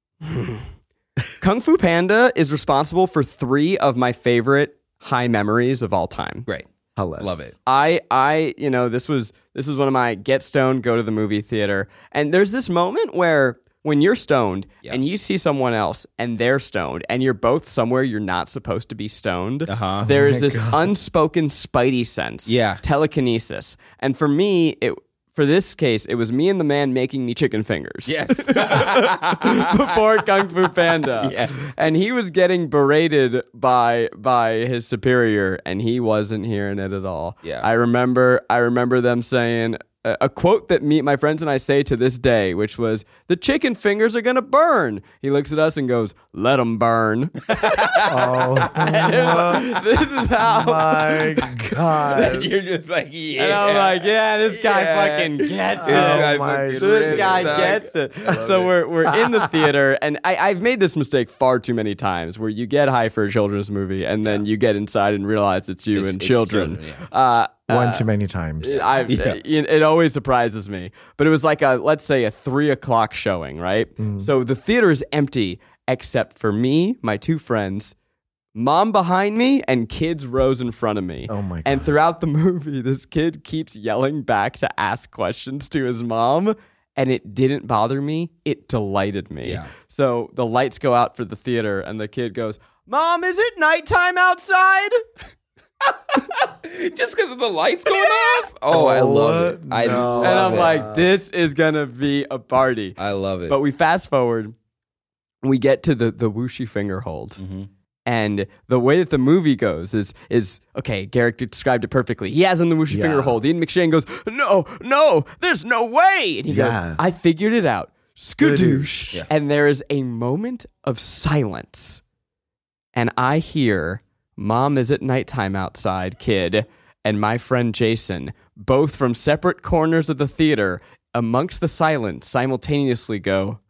Kung Fu Panda is responsible for three of my favorite high memories of all time. Great. Hillis. Love it. I, I, you know, this was this was one of my get stoned, go to the movie theater, and there's this moment where when you're stoned Yeah. and you see someone else and they're stoned and you're both somewhere you're not supposed to be stoned, Uh-huh. there is this unspoken spidey sense, Yeah. telekinesis, and for me, it for this case, it was me and the man making me chicken fingers. Yes. Before Kung Fu Panda. Yes. And he was getting berated by by his superior and he wasn't hearing it at all. Yeah. I remember I remember them saying a, a quote that me my friends and I say to this day, which was, "The chicken fingers are going to burn." He looks at us and goes, "Let them burn." Oh This is how my God. You're just like, yeah. And I'm like, yeah, this guy Yeah. fucking gets This it. guy Oh my fucking This rips guy it. gets it. So we're we're in the theater, and I, I've made this mistake far too many times, where you get high for a children's movie, and then you get inside and realize it's you It's- and it's children. children, uh, One too many times. I, it, it always surprises me, but it was like a let's say a three o'clock showing, right? Mm. So the theater is empty except for me, my two friends, mom behind me, and kids rows in front of me. Oh my And God. throughout the movie, this kid keeps yelling back to ask questions to his mom. And it didn't bother me. It delighted me. Yeah. So the lights go out for the theater, and the kid goes, "Mom, is it nighttime outside?" Just because of the lights going off? Oh, I love it. I no. love And I'm it. like, this is going to be a party. I love it. But we fast forward, we get to the, the whooshy finger hold. Mm-hmm. And the way that the movie goes is, is okay, Garrick described it perfectly. He has him the whooshy Yeah. finger hold. Ian McShane goes, no, no, there's no way. And he Yeah. goes, I figured it out. Skadoosh. Yeah. And there is a moment of silence. And I hear, Mom is at nighttime outside, kid, and my friend Jason, both from separate corners of the theater, amongst the silence, simultaneously go,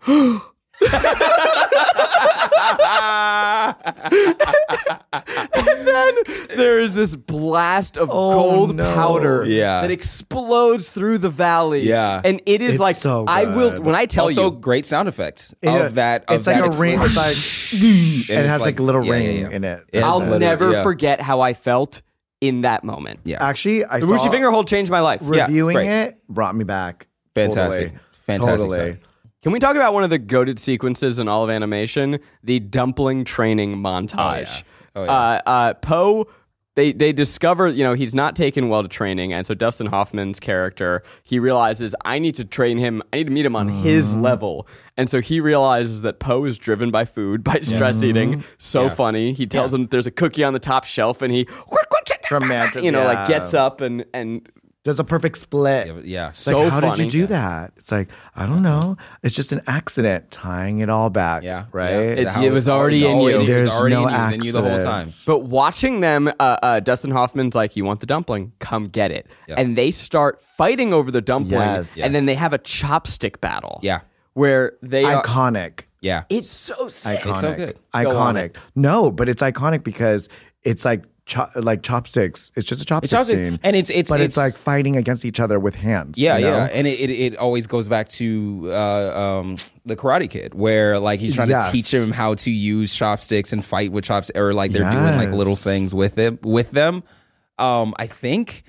and then there is this blast of Oh, gold no. powder Yeah. that explodes through the valley. Yeah. And it is It's like, so I will, good. when I tell also, you, great sound effect Yeah. of that. Of it's like that a ring. It's like And it it's has like, like- a little yeah, ring yeah, yeah. in it. It's I'll literally- never yeah. forget how I felt in that moment. Yeah. Actually, I The saw Whooshy Finger Hold changed my life. Yeah, it's reviewing great. it brought me back. Fantastic. Totally. Fantastic Totally. stuff. Can we talk about one of the goated sequences in all of animation? The dumpling training montage. Oh, yeah. Uh, uh, Poe, they, they discover, you know, he's not taken well to training. And so Dustin Hoffman's character, he realizes, I need to train him. I need to meet him on his level. And so he realizes that Poe is driven by food, by stress eating. So Yeah. funny. He tells him there's a cookie on the top shelf and he, Romantic, you know, yeah. like gets up and, and There's a perfect split. Yeah, but- yeah. It's like, So how funny. did you do that? It's like, I don't know. It's just an accident tying it all back. Yeah. Right? Yeah. It's- How it was already in you. It was There's already no in you, it was in you the whole time. accidents. But watching them, uh, uh, Dustin Hoffman's like, you want the dumpling? Come get it. Yeah. And they start fighting over the dumpling. Yes. And then they have a chopstick battle. Yeah. Where they are. Iconic. Yeah. It's so sick. Iconic. so good. Go on Iconic. No, but it's iconic because it's like cho- like chopsticks. It's just a chopstick chopsticks. scene. And it's- it's- but it's- it's, like fighting against each other with hands. Yeah, you know? yeah, and it, it it always goes back to uh, um, the Karate Kid, where like he's trying Yes. to teach him how to use chopsticks and fight with chopsticks, or like they're doing like little Yes. things with it with them. Um, I think,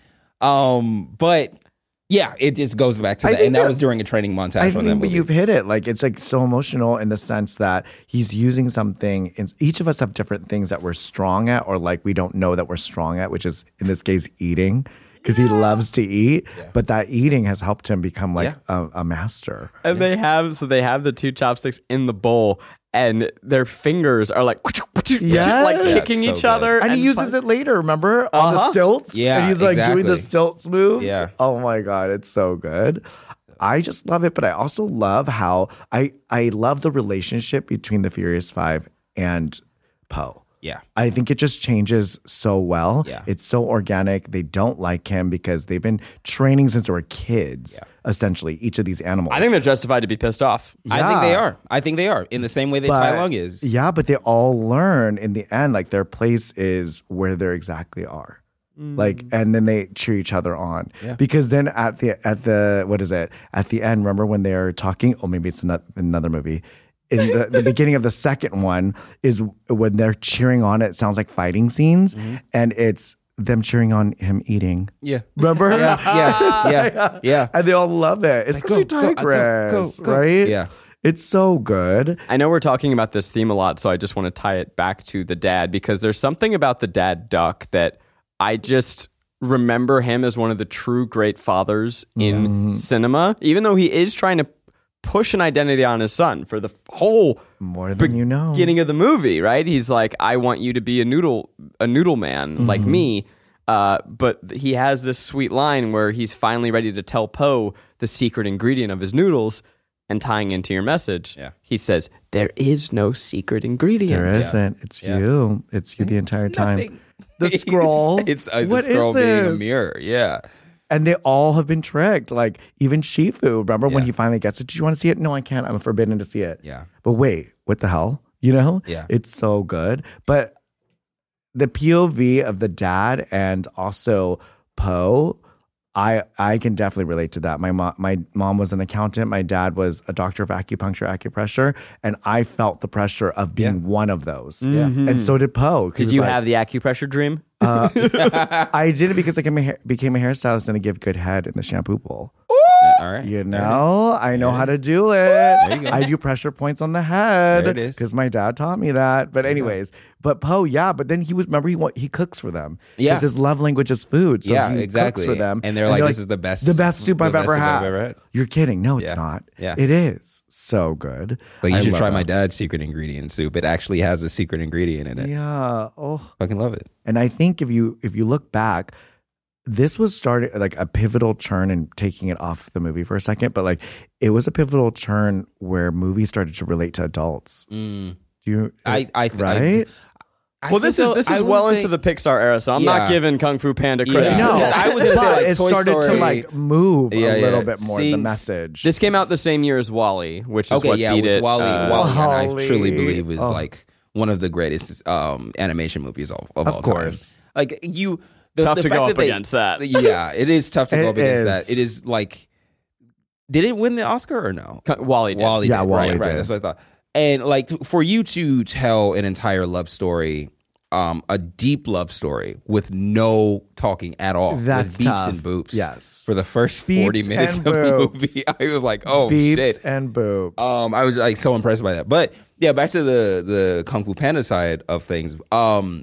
um, but yeah, it just goes back to I that, think and that that- was during a training montage. I from mean, that but movie. you've hit it. Like it's like so emotional in the sense that he's using something. And each of us have different things that we're strong at, or like we don't know that we're strong at, which is in this case eating, because he loves to eat. But that eating has helped him become like a, a master. And they have, so they have the two chopsticks in the bowl. And their fingers are like, Yes. like kicking So each good. other. And, he uses it later, remember? On the Uh-huh. stilts? Yeah, And he's like doing the exactly. stilts moves. Yeah. Oh my God, it's so good. I just love it, but I also love how I I love the relationship between the Furious Five and Poe. yeah, I think it just changes so well. Yeah. It's so organic. They don't like him because they've been training since they were kids, essentially, each of these animals. I think they're justified to be pissed off. I think they Yeah. are. I think they are in the same way that Tai Lung is. Yeah, but they all learn in the end, like their place is where they exactly are. Like, and then they cheer each other on. Yeah. Because then at the at the what is it? At the end, remember when they're talking? Oh, maybe it's another, another movie. In the, the beginning of the second one is when they're cheering on. It sounds like fighting scenes, and it's them cheering on him eating. Yeah, Remember? yeah, yeah, yeah, yeah. And they all love it, especially go, go, Tigress, go, go, go. right? Yeah. It's so good. I know we're talking about this theme a lot, so I just want to tie it back to the dad because there's something about the dad duck that I just remember him as one of the true great fathers in cinema, even though he is trying to push an identity on his son for the whole More than you know. beginning of the movie, right? He's like, I want you to be a noodle, a noodle man like me. Uh, but he has this sweet line where he's finally ready to tell Poe the secret ingredient of his noodles. And tying into your message, Yeah. he says, there is no secret ingredient. There isn't. It's Yeah. you. It's you the entire time. Nothing. The It's- scroll. It's, uh, the What is scroll being a this? mirror. Yeah. And they all have been tricked. Like even Shifu. Remember when Yeah. he finally gets it? Did you want to see it? No, I can't. I'm forbidden to see it. Yeah. But wait, what the hell? You know? Yeah. It's so good. But the P O V of the dad and also Poe, I I can definitely relate to that. My mom my mom was an accountant. My dad was a doctor of acupuncture, acupressure, and I felt the pressure of being Yeah. one of those. And so did Poe. Did you have the acupressure dream? Uh, I did it because I became a, hair, became a hairstylist and I give good head in the shampoo bowl. All right. You know, I know how to do it. you go. I do pressure points on the head. There it is. Because my dad taught me that. But anyways, but Poe, yeah. But then he was, remember, he wa- he cooks for them. Yeah. Because his love language is food. So Yeah, he exactly. cooks for them. And they're like, this is the best- The best soup the I've best ever soup had. I've ever had. You're kidding. No, it's Yeah. not. Yeah. It is. So good. Like you I should love try my it. dad's secret ingredient soup. It actually has a secret ingredient in it. Yeah. Oh. Fucking love it. And I think if you if you look back, this was started like a pivotal turn and taking it off the movie for a second, but like it was a pivotal turn where movies started to relate to adults. Mm. Do you I, I, th- right? I, I Well, this think is this so. I is would well say- into the Pixar era, so I'm Yeah. not giving Kung Fu Panda credit. Yeah. no, I was gonna say, but like, it Toy started Story. to like move Yeah, a little yeah. bit more Seeing- the message. This came out the same year as Wall-E, which is Okay, what yeah, beat which it. Wally, uh, Wally, and I Wall-E. truly believe is Oh. like one of the greatest um, animation movies of, of, Of all course. time. Like you, the, Tough the to fact go that up they- against that. Yeah, it is tough to go It up against is. that. It is like, did it win the Oscar or no? Kung- Wall-E did. Wally, Yeah, did. Wall-E right, right. did. That's what I thought. And like for you to tell an entire love story, um, a deep love story with no talking at all, That's with beeps tough. and boops. Yes. for the first forty Beeps minutes and of the boobs. movie, I was like, oh Beeps shit. and boobs. Um, I was like so impressed by that. But yeah, back to the the Kung Fu Panda side of things. Um,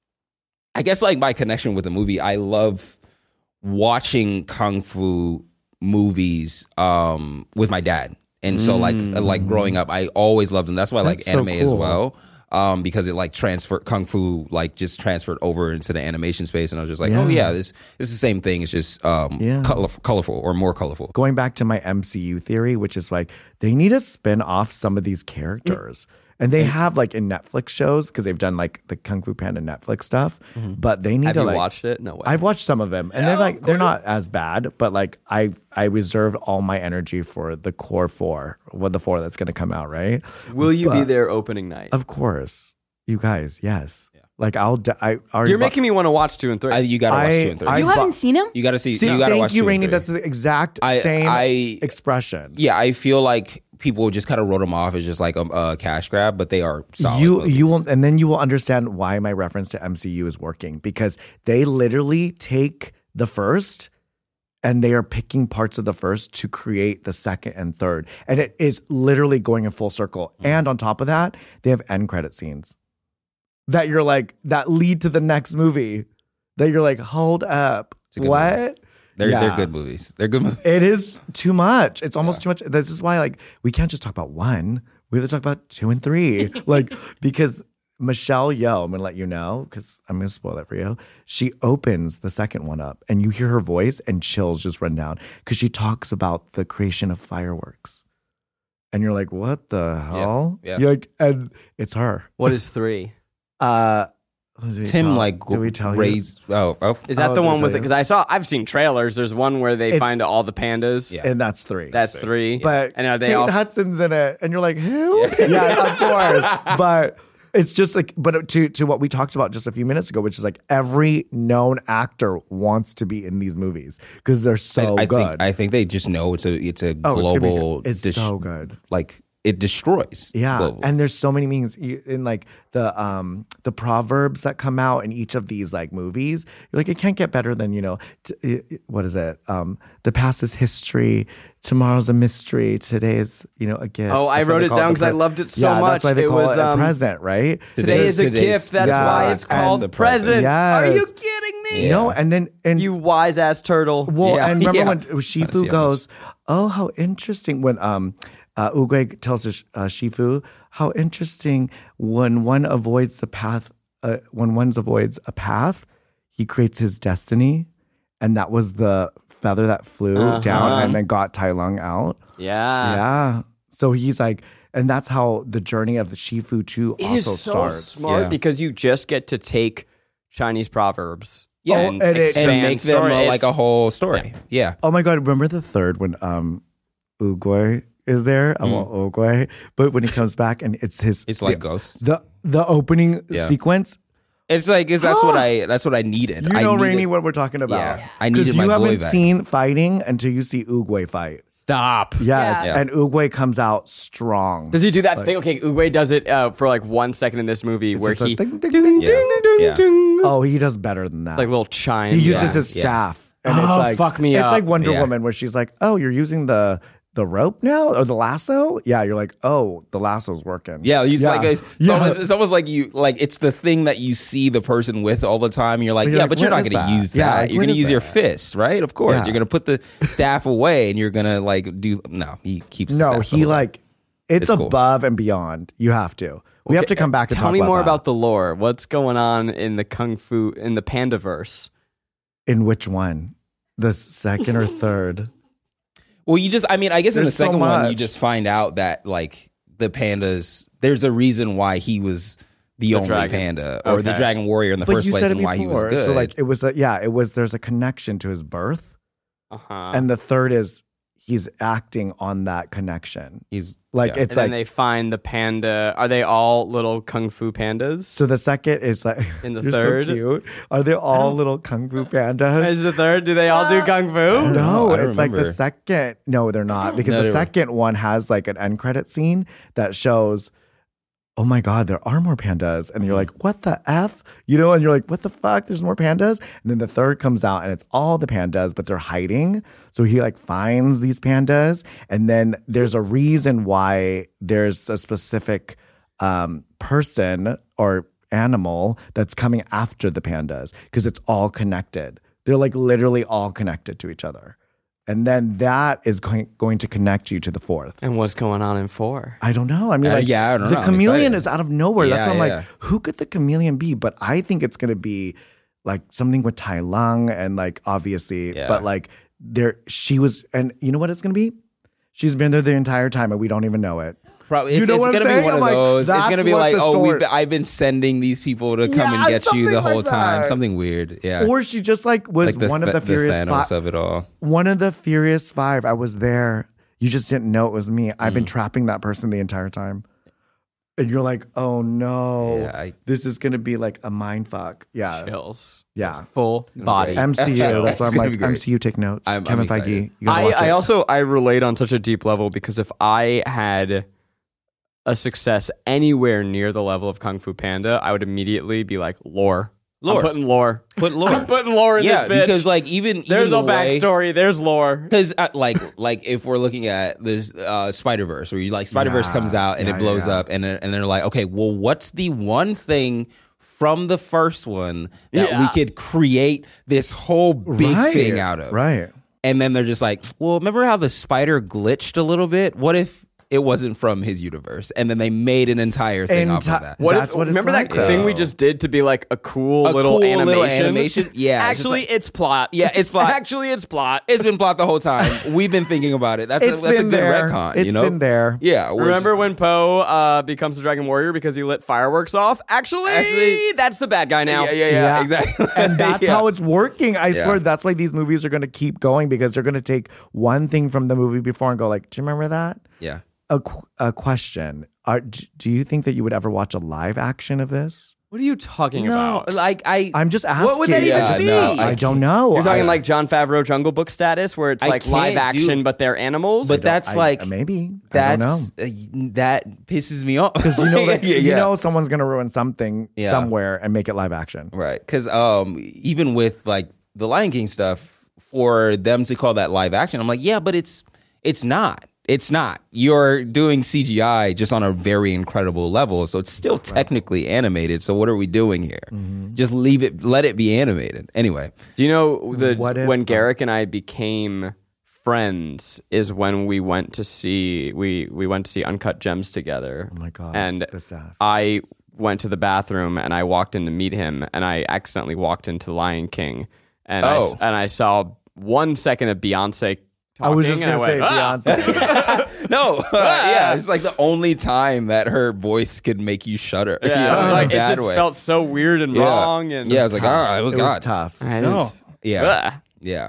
I guess like my connection with the movie, I love watching Kung Fu movies um with my dad. And so like like growing up, I always loved them. That's why I like That's so anime as cool. well. Um, because it like transferred Kung Fu like just transferred over into the animation space, and I was just like, oh Yeah. yeah, this this is the same thing. It's just um Yeah. colorful, colorful or more colorful. Going back to my M C U theory, which is like they need to spin off some of these characters. And they have like in Netflix shows because they've done like the Kung Fu Panda Netflix stuff, but they need Have to you like watched it? No way. I've watched some of them, and they're like they're not as bad, but like I I reserved all my energy for the core four, what the four that's going to come out, right? Will you be But- there opening night? Of course, you guys, yes. Like I'll d- I already You're bought- making me want to watch two and three. I, you gotta watch I- two and three. I You bought- haven't seen him? you gotta see. See, you gotta thank watch you, two and Rainey. three. That's the exact I- same I- expression. Yeah, I feel like people just kind of wrote them off as just like a, a cash grab, but they are solid you movies. you will, and then you will understand why my reference to M C U is working because they literally take the first and they are picking parts of the first to create the second and third, and it is literally going in full circle. Mm. And on top of that, they have end credit scenes that you're like that lead to the next movie. That you're like, hold up, a good what? movie. They're Yeah. they're good movies. They're good movies. It is too much. It's almost too much. This is why, like, we can't just talk about one. We have to talk about two and three. Like, because Michelle Yeoh, I'm going to let you know, because I'm going to spoil it for you. She opens the second one up, and you hear her voice, and chills just run down because she talks about the creation of fireworks. And you're like, what the hell? yeah. You're like, and it's her. What is three? Uh, did we Tim tell- like did we tell you? raised. Oh oh. Is that Oh, the did I one tell with it? you? Because I saw, I've seen trailers. There's one where they It's- find all the pandas. Yeah. And that's three. That's three. But and are they Kate all? Hudson's in it, and you're like, who? Yeah, of course. But it's just like, but to to what we talked about just a few minutes ago, which is like every known actor wants to be in these movies because they're so I, I good. think I think they just know it's a it's a oh, it's gonna be global. good. It's dis- so good. Like it destroys. Yeah, global. and there's so many meanings You- in like the um the proverbs that come out in each of these like movies. You're like, it can't get better than you know t- what is it? Um, the past is history. Tomorrow's a mystery. Today is you know a gift. Oh, I That's why wrote they it call down the 'cause I pre- loved it so yeah, much. That's why they It call was, it a um, present, right? Today is a Today's- gift. That's yeah, why it's and called the present. present. Are you Yes. kidding me? You know, and then and You wise ass turtle. well, Yeah. and remember Yeah. when see how Shifu much- goes, "Oh, how interesting!" When um, uh, Oogway tells us, uh, Shifu, "How interesting when one avoids the path. Uh, when one avoids a path, he creates his destiny." And that was the feather that flew Uh-huh. down and then got Tai Lung out. Yeah. yeah. So he's like, and that's how the journey of the Shifu too It also is so starts. smart Yeah. because you just get to take Chinese proverbs. Yeah, and, and it- expand and make them story. uh, It's- like a whole story. Yeah. Oh my god! Remember the third when um, Oogway is there? I want Oogway, but when he comes back and it's his, Mm. It's like the, Ghost. the the opening Yeah. sequence. It's like is that's what I that's what I needed. You I know, needed- Rainey, what we're talking about. Yeah. I 'Cause needed my you boy haven't back. seen fighting until you see Oogway fight. Stop. Yes, Yeah. and Oogway comes out strong. Does he do that thing? Okay, Uwe does it uh, for like one second in this movie where just a he ding, ding, ding, ding, ding, ding. ding, Yeah. ding. Oh, he does better than that. like little chime. he uses Yeah. his Yeah. staff And Oh, it's like fuck me It's up. like Wonder Yeah. Woman where she's like, "Oh, you're using the the rope now or the lasso?" Yeah, you're like, "Oh, the lasso's working." Yeah, you like it's, it's, Yeah. almost, it's almost like you like it's the thing that you see the person with all the time. You're like, But you're yeah, like, but you're what not is going to that? use Yeah, that. like, you're what going to is use your that? fist, right? Of course, Yeah. you're going to put the staff away, and you're going to like do. No, he keeps. The No, staff the he whole time. like it's, It's cool. above and beyond. You have to. We have to come back and Tell talk me about more that. about the lore. What's going on in the kung fu in the Pandaverse? In which one? The second or third? Well, you just. I mean, I guess in the There's so second one, you much. just find out that like the pandas. There's a reason why he was the, The only dragon. panda or the Okay. dragon warrior in the But first you place, said it and why he was before. good. So like it was a, yeah, it was there's a connection to his birth. Uh-huh. And the third is he's acting on that connection. he's Like yeah. it's and then like they find the panda. Are they all little kung fu pandas? so the second is like In the you're third? so cute. Are they all little kung fu pandas? Is the third? Do they all do kung fu? know. No, I don't it's like the remember. second. No, they're not because No, the they were. second one has like an end credit scene that shows, oh my God, there are more pandas. And you're like, what the F? You know, and you're like, what the fuck? There's more pandas. And then the third comes out and it's all the pandas, but they're hiding. So he like finds these pandas. And then there's a reason why there's a specific um, person or animal that's coming after the pandas because it's all connected. They're like literally all connected to each other. And then that is going, going to connect you to the fourth. And what's going on in four? I don't know. I mean, Uh, like, yeah, I don't the know. I'm chameleon excited. is out of nowhere. That's Yeah, why I'm yeah. like, who could the chameleon be? But I think it's going to be like something with Tai Lung and like obviously, Yeah. but like there, she was, and you know what it's going to be? She's been there the entire time and we don't even know it. Probably, You it's, know it's what I'm gonna be saying? one I'm of like, those. It's that's gonna be what like, the oh, story- we've been, I've been sending these people to come Yeah, and get you the something whole like time. that. Something weird, yeah. Or she just like was like the, one of th- the Furious Thanos Five. of it all. One of the Furious Five. I was there. You just didn't know it was me. I've Mm. been trapping that person the entire time. And you're like, oh no, Yeah, I- this is gonna be like a mind fuck. Yeah, Chills. yeah. Full body. great. M C U. That's why I'm It's gonna like be great. M C U. Take notes. I'm- I'm Kevin excited. Feige. You gotta I, watch I it. also I relate on such a deep level because if I had a success anywhere near the level of Kung Fu Panda, I would immediately be like lore. Lore. I'm putting lore. Put lore. I'm putting lore in yeah, this bitch. because like even There's even a the way- backstory. There's lore. Because uh, like like if we're looking at this uh, Spider Verse, where you like Spider Verse Yeah, comes out and yeah, it blows yeah. up, and then- and they're like, okay, well, what's the one thing from the first one that we Yeah. could create this whole big Right, thing out of? Right. And then they're just like, well, remember how the spider glitched a little bit? What if it wasn't from his universe? And then they made an entire thing off Enti- of that. What That's if what it's remember like, that thing we though. just did to be like a cool A little cool animation? little animation? Yeah, it's just Actually, like- it's plot. Yeah, it's plot. Actually, it's plot. It's been plot the whole time. We've been thinking about it. That's a, It's that's a been good there. retcon. It's you know? been there. Yeah. we're Remember just- when Poe uh, becomes the Dragon Warrior because he lit fireworks off? Actually, Actually- that's the bad guy now. Yeah, yeah, yeah, exactly. And that's Yeah. how it's working. I Yeah. swear that's why these movies are going to keep going because they're going to take one thing from the movie before and go like, do you remember that? Yeah. A, qu- a question. Are, d- do you think that you would ever watch a live action of this? What are you talking No, about? like I. I'm just asking. What would that Yeah, even be? no, I, I don't know. You're talking I- like John Favreau Jungle Book status, where it's I like live can't do- action, but they're animals. But that's I- like maybe. I don't know. that's uh, that pisses me off Because you know that yeah, you yeah. know someone's gonna ruin something Yeah. somewhere and make it live action. Right. Because um, even with like the Lion King stuff, for them to call that live action, I'm like, yeah, but it's it's not. It's not. You're doing C G I just on a very incredible level, so it's still technically animated. So what are we doing here? Mm-hmm. Just leave it. Let it be animated. Anyway. Do you know the What if- when Garrick and I became friends is when we went to see we we went to see Uncut Gems together. Oh my god! And the Saf. I went to the bathroom and I walked in to meet him, and I accidentally walked into Lion King, and I Oh. s and I saw one second of Beyonce. I was talking, just and gonna say went, "Ah!" Beyonce. No. yeah. It's like the only time that her voice could make you shudder. Yeah, you know, I was in a like, it bad just way. felt so weird and yeah. wrong. And yeah. I was like, oh, oh it God. was tough. I No. was- Yeah. Ah. Yeah.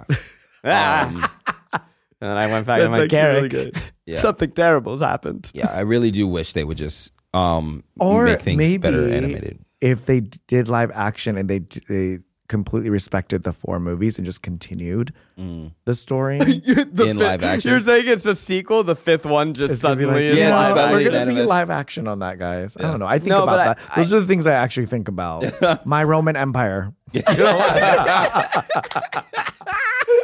Ah. Um, And then I went back and I'm That's like, actually Garrick, really good. Yeah. something terrible's happened. Yeah, I really do wish they would just um Or make things maybe better animated. if they d- did live action and they d- they completely respected the four movies and just continued the story. The In fi- live action? You're saying it's a sequel? The fifth one just It's gonna be suddenly like, is Yeah, "No, just live suddenly we're action? gonna be animation. live action on that, guys. I don't know. I think No, about but that. I- Those are the things I actually think about. My Roman Empire.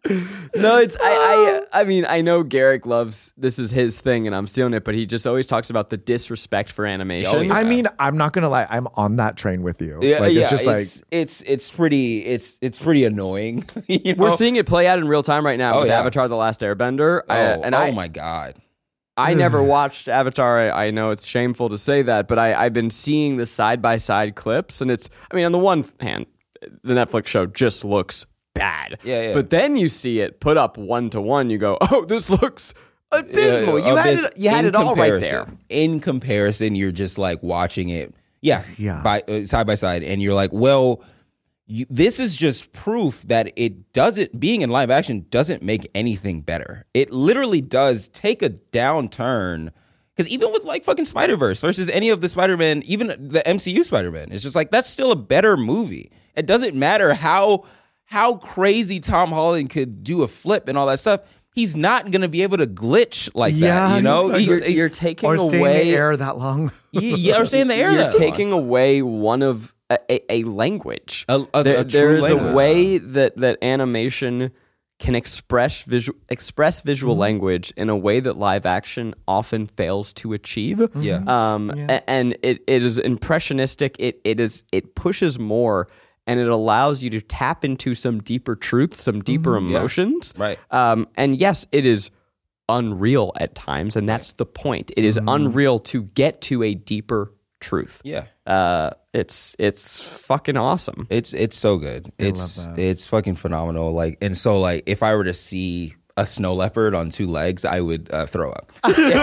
No, it's I, I I mean I know Garrick loves this is his thing and I'm stealing it, but he just always talks about the disrespect for animation. Oh, yeah. I mean, I'm not gonna lie. I'm on that train with you. Yeah, like, yeah, it's just it's, like it's it's pretty it's it's pretty annoying. you know? We're seeing it play out in real time right now Oh, with yeah. Avatar: The Last Airbender. Oh, I, and oh I, my god. I never watched Avatar. I, I know it's shameful to say that, but I, I've been seeing the side by side clips, and it's. I mean, on the one hand, the Netflix show just looks bad. Yeah, yeah. But then you see it put up one to one. You go, oh, this looks abysmal. Yeah, you had abys- it. You had in it all right comparison- there. In comparison, you're just like watching it, yeah, Yeah. by uh, side by side, and you're like, well, you, this is just proof that it doesn't. Being in live action doesn't make anything better. It literally does take a downturn. Because even with like fucking Spider-Verse versus any of the Spider-Man, even the M C U Spider-Man, it's just like that's still a better movie. It doesn't matter how how crazy Tom Holland could do a flip and all that stuff. He's not going to be able to glitch like Yeah, that, you know? he's He's, You're, you're taking or stay away. in the air that long. yeah, or stay in the air. You're that long. taking away one of a, a, a language. A- a- There- a true there is language. a way that, that animation can express visual express visual Mm-hmm. language in a way that live action often fails to achieve. Yeah. Um, a- and it, it is impressionistic. It it is it pushes more, and it allows you to tap into some deeper truths, some deeper emotions. Right. Um, and yes, it is unreal at times, and that's the point. It is unreal to get to a deeper truth. Yeah. Uh, it's it's fucking awesome. It's it's so good. It's love that. it's fucking phenomenal. Like and so like if I were to see a snow leopard on two legs, I would uh, throw up.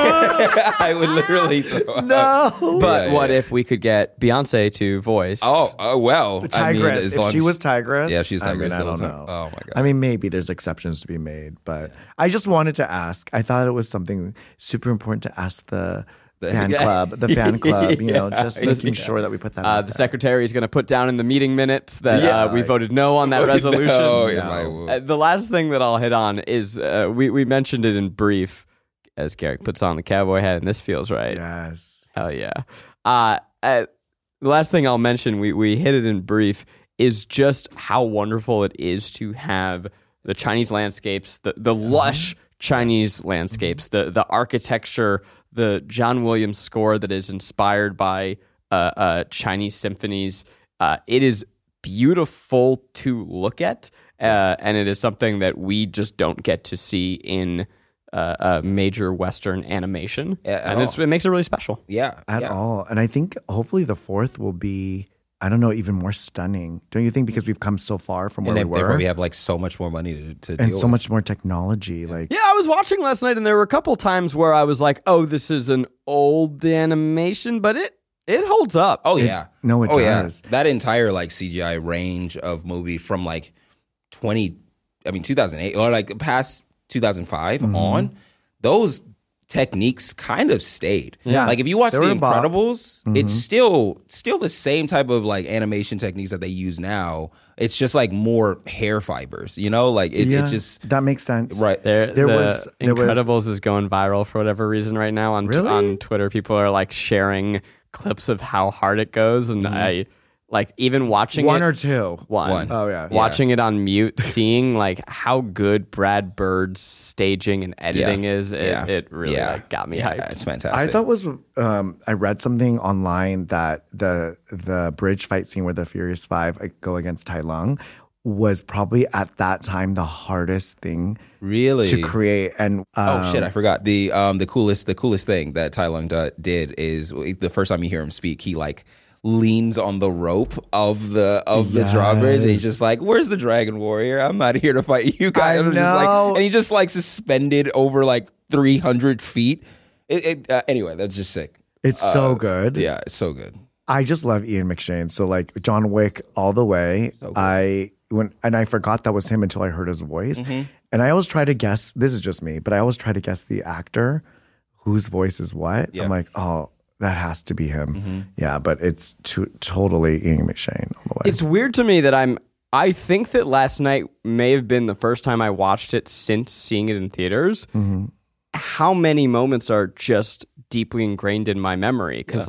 I would literally throw up. No. But Yeah, what yeah. if we could get Beyonce to voice? Oh, oh well. I mean, Tigress. as if long she as- was Tigress. Yeah, she's I mean, Tigress I the whole don't time. know. Oh, my God. I mean, maybe there's exceptions to be made, but I just wanted to ask. I thought it was something super important to ask the, fan yeah. club, the fan club, you know, Yeah, just making yeah. sure that we put that Uh, out the there. secretary is going to put down in the meeting minutes that Yeah. uh, we voted no on that resolution. No, if I No. would. Uh, the last thing that I'll hit on is uh, we we mentioned it in brief as Garrick puts on the cowboy hat, and this feels right. Yes. Hell yeah. Uh, uh, the last thing I'll mention, we, we hit it in brief, is just how wonderful it is to have the Chinese landscapes, the, the lush Chinese landscapes, the, the architecture, the John Williams score that is inspired by uh, uh, Chinese symphonies. Uh, it is beautiful to look at, uh, and it is something that we just don't get to see in uh, uh, major Western animation. Yeah, at and it's, all. it makes it really special. Yeah. At yeah. all. And I think hopefully the fourth will be, I don't know, even more stunning. Don't you think? Because we've come so far from where And they, we they were. probably have like so much more money to, to and deal so with. much more technology. Like, Yeah, I was watching last night, and there were a couple times where I was like, "Oh, this is an old animation," but it it holds up. Oh yeah. no, it oh does. yeah. That entire like C G I range of movie from like twenty, I mean two thousand eight or like past two thousand five Mm-hmm. on, those techniques kind of stayed. Yeah. Like if you watch They The were a bop. Incredibles, it's still still the same type of like animation techniques that they use now. It's just like more hair fibers, you know? Like it, yeah, it just that makes sense. right. There, There the was- there was- Incredibles is going viral for whatever reason right now on Really? on Twitter. People are like sharing clips of how hard it goes, and I like even watching One it, or two. one. One. Oh, yeah. Watching it on mute, seeing like how good Brad Bird's staging and editing Yeah. is, it, Yeah. it really Yeah. like got me Yeah, hyped. it's fantastic. I thought was um, I read something online that the the bridge fight scene where the Furious Five uh, go against Tai Lung was probably at that time the hardest thing really to create. And um, Oh shit! I forgot the um the coolest the coolest thing that Tai Lung du- did is the first time you hear him speak, he like leans on the rope of the of the drawbridge, and he's Yes. just like, "Where's the Dragon Warrior? I'm not here to fight you guys." I I'm just like, know. and he's just like suspended over like three hundred feet. It, it, uh, anyway, that's just sick. It's so good. Yeah, it's so good. I just love Ian McShane. So like John Wick all the way. I when and I forgot that was him until I heard his voice. Mm-hmm. And I always try to guess. This is just me, but I always try to guess the actor whose voice is what. Yeah. I'm like, oh, that has to be him. Mm-hmm. Yeah, but it's to, totally Ian McShane all the way. It's weird to me that I'm. I think that last night may have been the first time I watched it since seeing it in theaters. How many moments are just deeply ingrained in my memory? Because like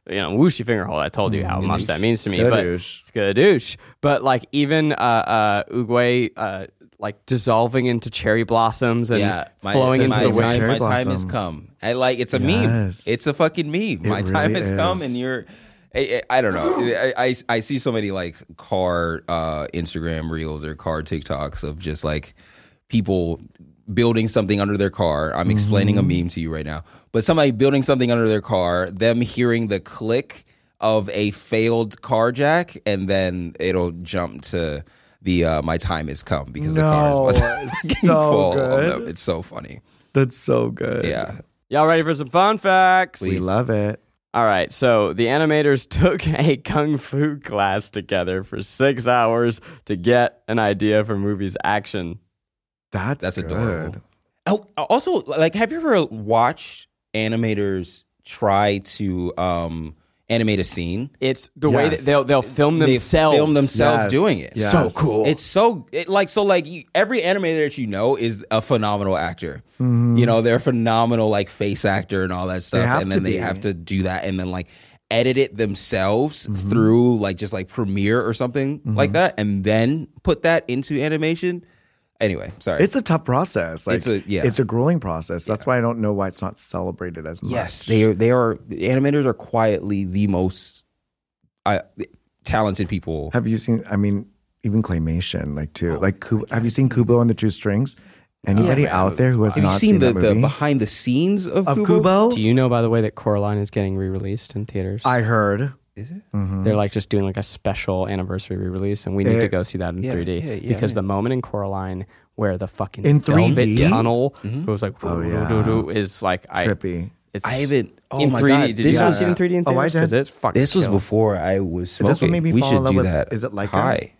you know, whooshy finger hold. I told you how much that means to me. Skadoosh. But skadoosh. But like even uh, uh, Uguay, uh, like dissolving into cherry blossoms and Yeah, my, flowing my into the time, wind. Cherry my time has blossom. come. I like it's a meme. Yes. It's a fucking meme. My It time really has come, is. and you're. I, I I don't know. I, I I see so many like car uh, Instagram reels or car TikToks of just like people building something under their car. I'm explaining Mm-hmm. a meme to you right now, but somebody building something under their car, them hearing the click of a failed car jack, and then it'll jump to the uh, my time has come because the car is No, what's it's fucking so full of good. them. It's so funny. That's so good. Yeah. Y'all ready for some fun facts? We love it. All right, so the animators took a kung fu class together for six hours to get an idea for movie's action. That's That's good. adorable. Oh, also, like, have you ever watched animators try to um, animate a scene? It's the way that Yes. they'll they'll film They themselves. film themselves Yes. doing it. Yes. So cool. It's so it, like so like you, every animator that you know is a phenomenal actor. You know, they're a phenomenal like face actor and all that stuff, have and then to they be. have to do that and then like edit it themselves Mm-hmm. through like just like Premiere or something like that, and then put that into animation. Anyway, sorry. It's a tough process. Like It's a- yeah. it's a grueling process. That's why I don't know why it's not celebrated as much. Yes, they are. They are. The animators are quietly the most uh, talented people. Have you seen? I mean, even claymation, like too. like, Kubo, have you seen Kubo and the Two Strings? Anybody out there who has Have you not seen, seen the, that the movie behind the scenes of, of Kubo? Kubo? Do you know, by the way, that Coraline is getting re-released in theaters? I heard. Is it? They're like just doing like a special anniversary re-release, and we need It- to go see that in Yeah, three D yeah, yeah, because yeah. the moment in Coraline where the fucking In velvet three D? tunnel goes like Oh, doo, yeah. doo, doo, is like I. Trippy. It's I haven't. Oh in my three D. god! Did This you not was see it in three D in Oh, I theaters? 'Cause did. it's fucking. this was killer. before I was smoking. That's what made me we fall should in love do with- that. is it like high?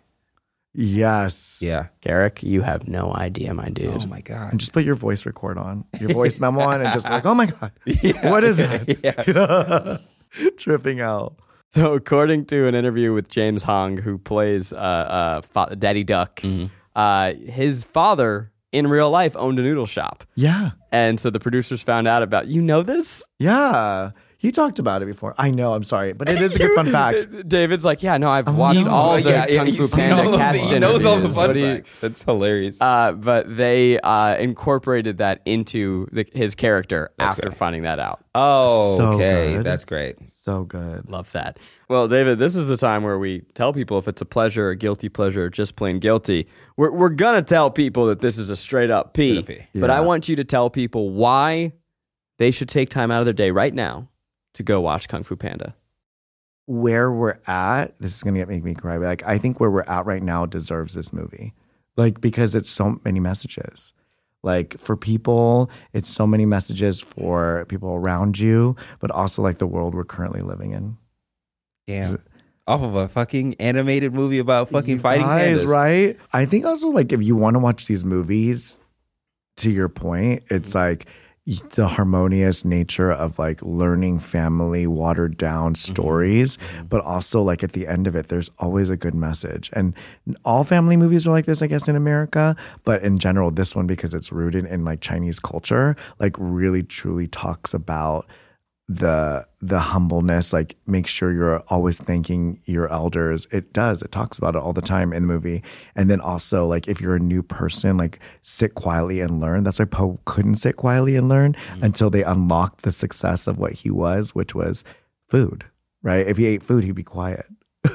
Yes. Yeah. Garrick, you have no idea, my dude. Oh my god. And just put your voice record on, your voice memo on, and just like, oh my God, what is that? Tripping out. So, according to an interview with James Hong, who plays uh, uh, fa- Daddy Duck, Mm-hmm. uh, his father in real life owned a noodle shop. Yeah. And so the producers found out about, you know this? Yeah. He talked about it before. I know. I'm sorry, but it is a good fun fact. David's like, yeah, no, I've watched knows. all the yeah, yeah, Kung Fu he's seen Panda all of cast the- He knows all the interviews. fun What do you- facts. That's hilarious. Uh, but they uh, incorporated that into the, his character after great. finding that out. oh, so okay. good. That's great. So good. Love that. Well, David, this is the time where we tell people if it's a pleasure, a guilty pleasure, or just plain guilty. We're, we're going to tell people that this is a straight up P. Straight up P. But Yeah. I want you to tell people why they should take time out of their day right now to go watch Kung Fu Panda. Where we're at, this is gonna make me cry. But like, I think where we're at right now deserves this movie, like because it's so many messages. Like for people, it's so many messages for people around you, but also like the world we're currently living in. Damn. Off of a fucking animated movie about fucking You fighting guys, pandas. right? I think also like if you want to watch these movies, to your point, it's like the harmonious nature of like learning family watered down stories, but also like at the end of it, there's always a good message. And all family movies are like this, I guess, in America, but in general, this one, because it's rooted in like Chinese culture, like really truly talks about the the humbleness, like make sure you're always thanking your elders. It does. It talks about it all the time in the movie. And then also like if you're a new person, like sit quietly and learn. That's why Poe couldn't sit quietly and learn mm-hmm. until they unlocked the success of what he was, which was food, right? If he ate food, he'd be quiet.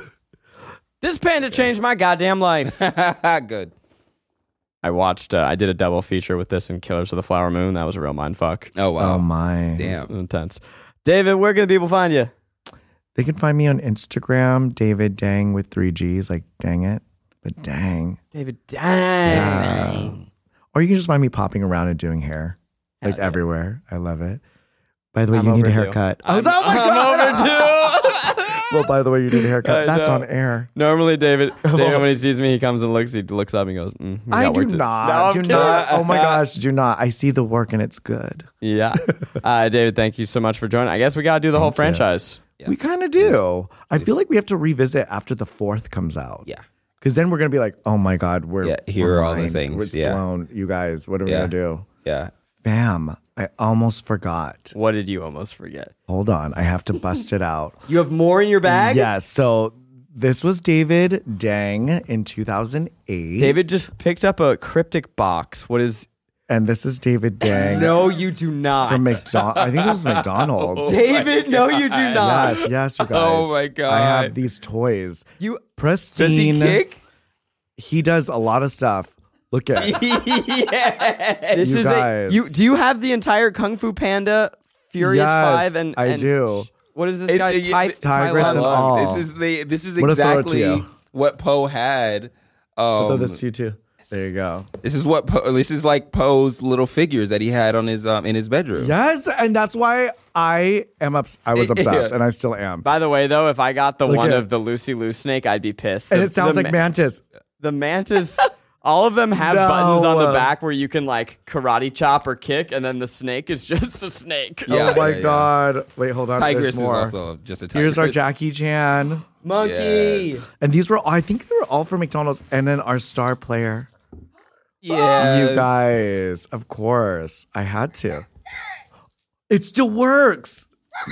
This panda changed my goddamn life. Good. I watched, uh, I did a double feature with this and Killers of the Flower Moon. That was a real mindfuck. Oh wow. Oh my. Damn. Intense. David, where can people find you? They can find me on Instagram, David Dang with three G's, like dang it, but dang. David, dang. Yeah. dang. Or you can just find me popping around and doing hair, like Hell yeah. everywhere. I love it. By the way, I'm you need a overdue. haircut. I'm, oh my I'm God. overdue. Well, by the way, you need a haircut. I That's know. on air. Normally, David, David, when he sees me, he comes and looks. He looks up and goes, mm, we I got do work to- not. No, I'm do kidding. not. Oh my gosh, do not. I see the work and it's good. Yeah. Uh, David, thank you so much for joining. I guess we got to do the whole Thank you. franchise. Yeah. We kind of do. I feel like we have to revisit after the fourth comes out. Yeah. Because then we're going to be like, oh my God, we're. Yeah, here we're are all the mind. things, It's yeah. blown. You guys, what are we Yeah. going to do? Yeah. Bam. I almost forgot. What did you almost forget? Hold on. I have to bust it out. You have more in your bag? Yes. So this was David Dang in two thousand eight. David just picked up a cryptic box. What is... And this is David Dang. No, you do not. From McDonald's. I think this was McDonald's. David, no, you do not. Yes, yes, you guys. Oh my God. I have these toys. You... Pristine. Does he kick? He does a lot of stuff. Look at yeah. This You is guys. a... You, do you have the entire Kung Fu Panda Furious Yes, five? And, I and do. What is this It's guy? a- Ty- Tigress Tyler and Love. all. This is the. This is I'm gonna throw it to exactly you. what Poe had. Um, Throw this to you too. There you go. This is what Poe, this is like Poe's little figures that he had on his um in his bedroom. Yes, and that's why I am ups- I was Yeah. obsessed, and I still am. By the way, though, if I got the Look one at- of the Lucy Lou snake, I'd be pissed. And The- it sounds the like ma- Mantis. The mantis, all of them have No. buttons on the back where you can like karate chop or kick, and then the snake is just a snake. Yeah, oh my yeah, yeah. god! Wait, hold on. Tigress There's is more. also just a tigress. Here's our Jackie Chan, Monkey. Yeah. and these were I think they were all from McDonald's, and then our star player. Yeah, You guys, of course, I had to. It still works.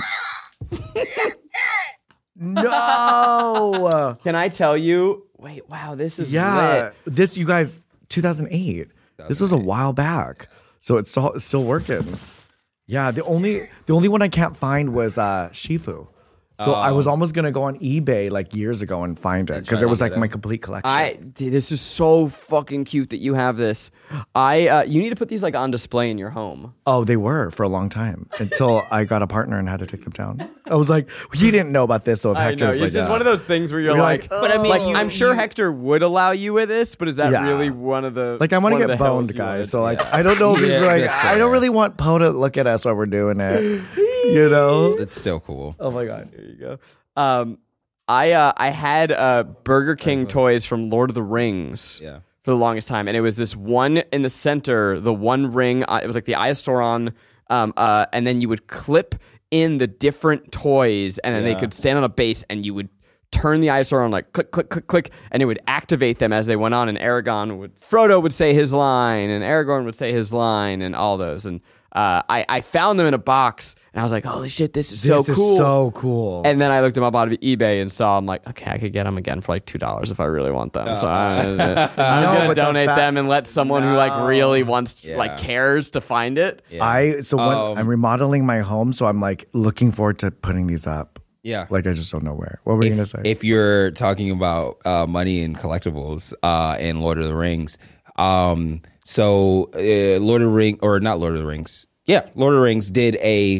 No. Can I tell you? Wait, wow, this is Yeah, lit. this you guys, two thousand eight. This was a while back, so it's still it's still working. Yeah, the only the only one I can't find was uh, Shifu. So I was almost gonna go on eBay like years ago and find it because try it was to like get my it. complete collection. I dude, this is so fucking cute that you have this. I uh, you need to put these like on display in your home. oh, they were for a long time until I got a partner and had to take them down. I was like, he didn't know about this, so if I know Hector's it's like, just uh, one of those things where you're, you're like, like, but I mean, like, I'm you- sure you- Hector would allow you with this, but is that Yeah. really one of the like I want one to of get get boned, hills you guys. would? So like, I don't know if he's Yeah, like, that's I fair. don't really want Poe to look at us while we're doing it. You know? It's still cool. Oh my god. There you go. Um, I uh, I had uh, Burger King toys from Lord of the Rings. Yeah. For the longest time, and it was this one in the center, the one ring. Uh, it was like the Eye of Sauron, um, uh, and then you would clip in the different toys, and then they Yeah. could stand on a base, and you would turn the Eye of Sauron like click, click, click, click, and it would activate them as they went on. And Aragorn would, Frodo would say his line, and Aragorn would say his line, and all those. And uh, I, I found them in a box, and I was like, "Holy shit, this is so This cool!" is so cool. And then I looked them up on eBay and saw I'm like, okay, I could get them again for like two dollars if I really want them. So I, I was No, gonna but the donate fact- them and let someone who like really wants, Yeah. like cares to find it. Yeah. I so when Um, I'm remodeling my home, so I'm like looking forward to putting these up. Yeah. Like I just don't know where. What were you gonna say? If you're talking about uh, money and collectibles uh, and Lord of the Rings, um, so uh, Lord of the Ring or not Lord of the Rings, yeah, Lord of the Rings did a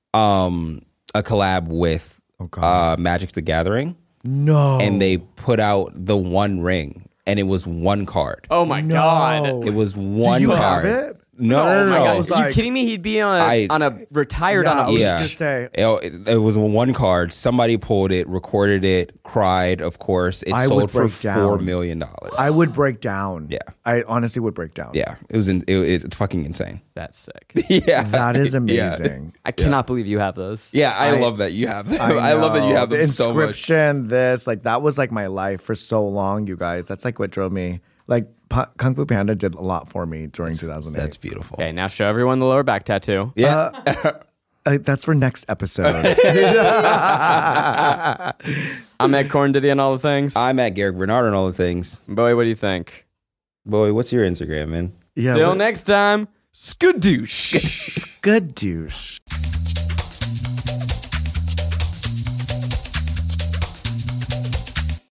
um, a collab with Oh, God. uh, Magic the Gathering, no. and they put out the One Ring, and it was one card. Oh my No. god! It was one you card. have it? No, Oh no, no, my no. god! was Are you like- kidding me? He'd be on a I- on a retired Yeah, on a I was Yeah. just gonna say. It, it was one card. Somebody pulled it, recorded it, cried. Of course, it I would sold for break down. four million dollars. I would break down. Yeah. I honestly would break down. Yeah, it was. In, it, it's fucking insane. That's sick. Yeah, That is Yeah. amazing. I cannot believe you have those. Yeah, I, I- love that you have them. I, love that you know. have them the so much. inscription, this, like that was like my life for so long, you guys. That's like what drove me. Like P- Kung Fu Panda did a lot for me during two thousand eight. That's beautiful. Okay, now show everyone the lower back tattoo. Yeah, Uh, that's for next episode. I'm at Corn Diddy and all the things. I'm at Garrick Bernard and all the things. Boy, what do you think? Boy, what's your Instagram, man? Yeah. Till what- next time, skadoosh. Good douche.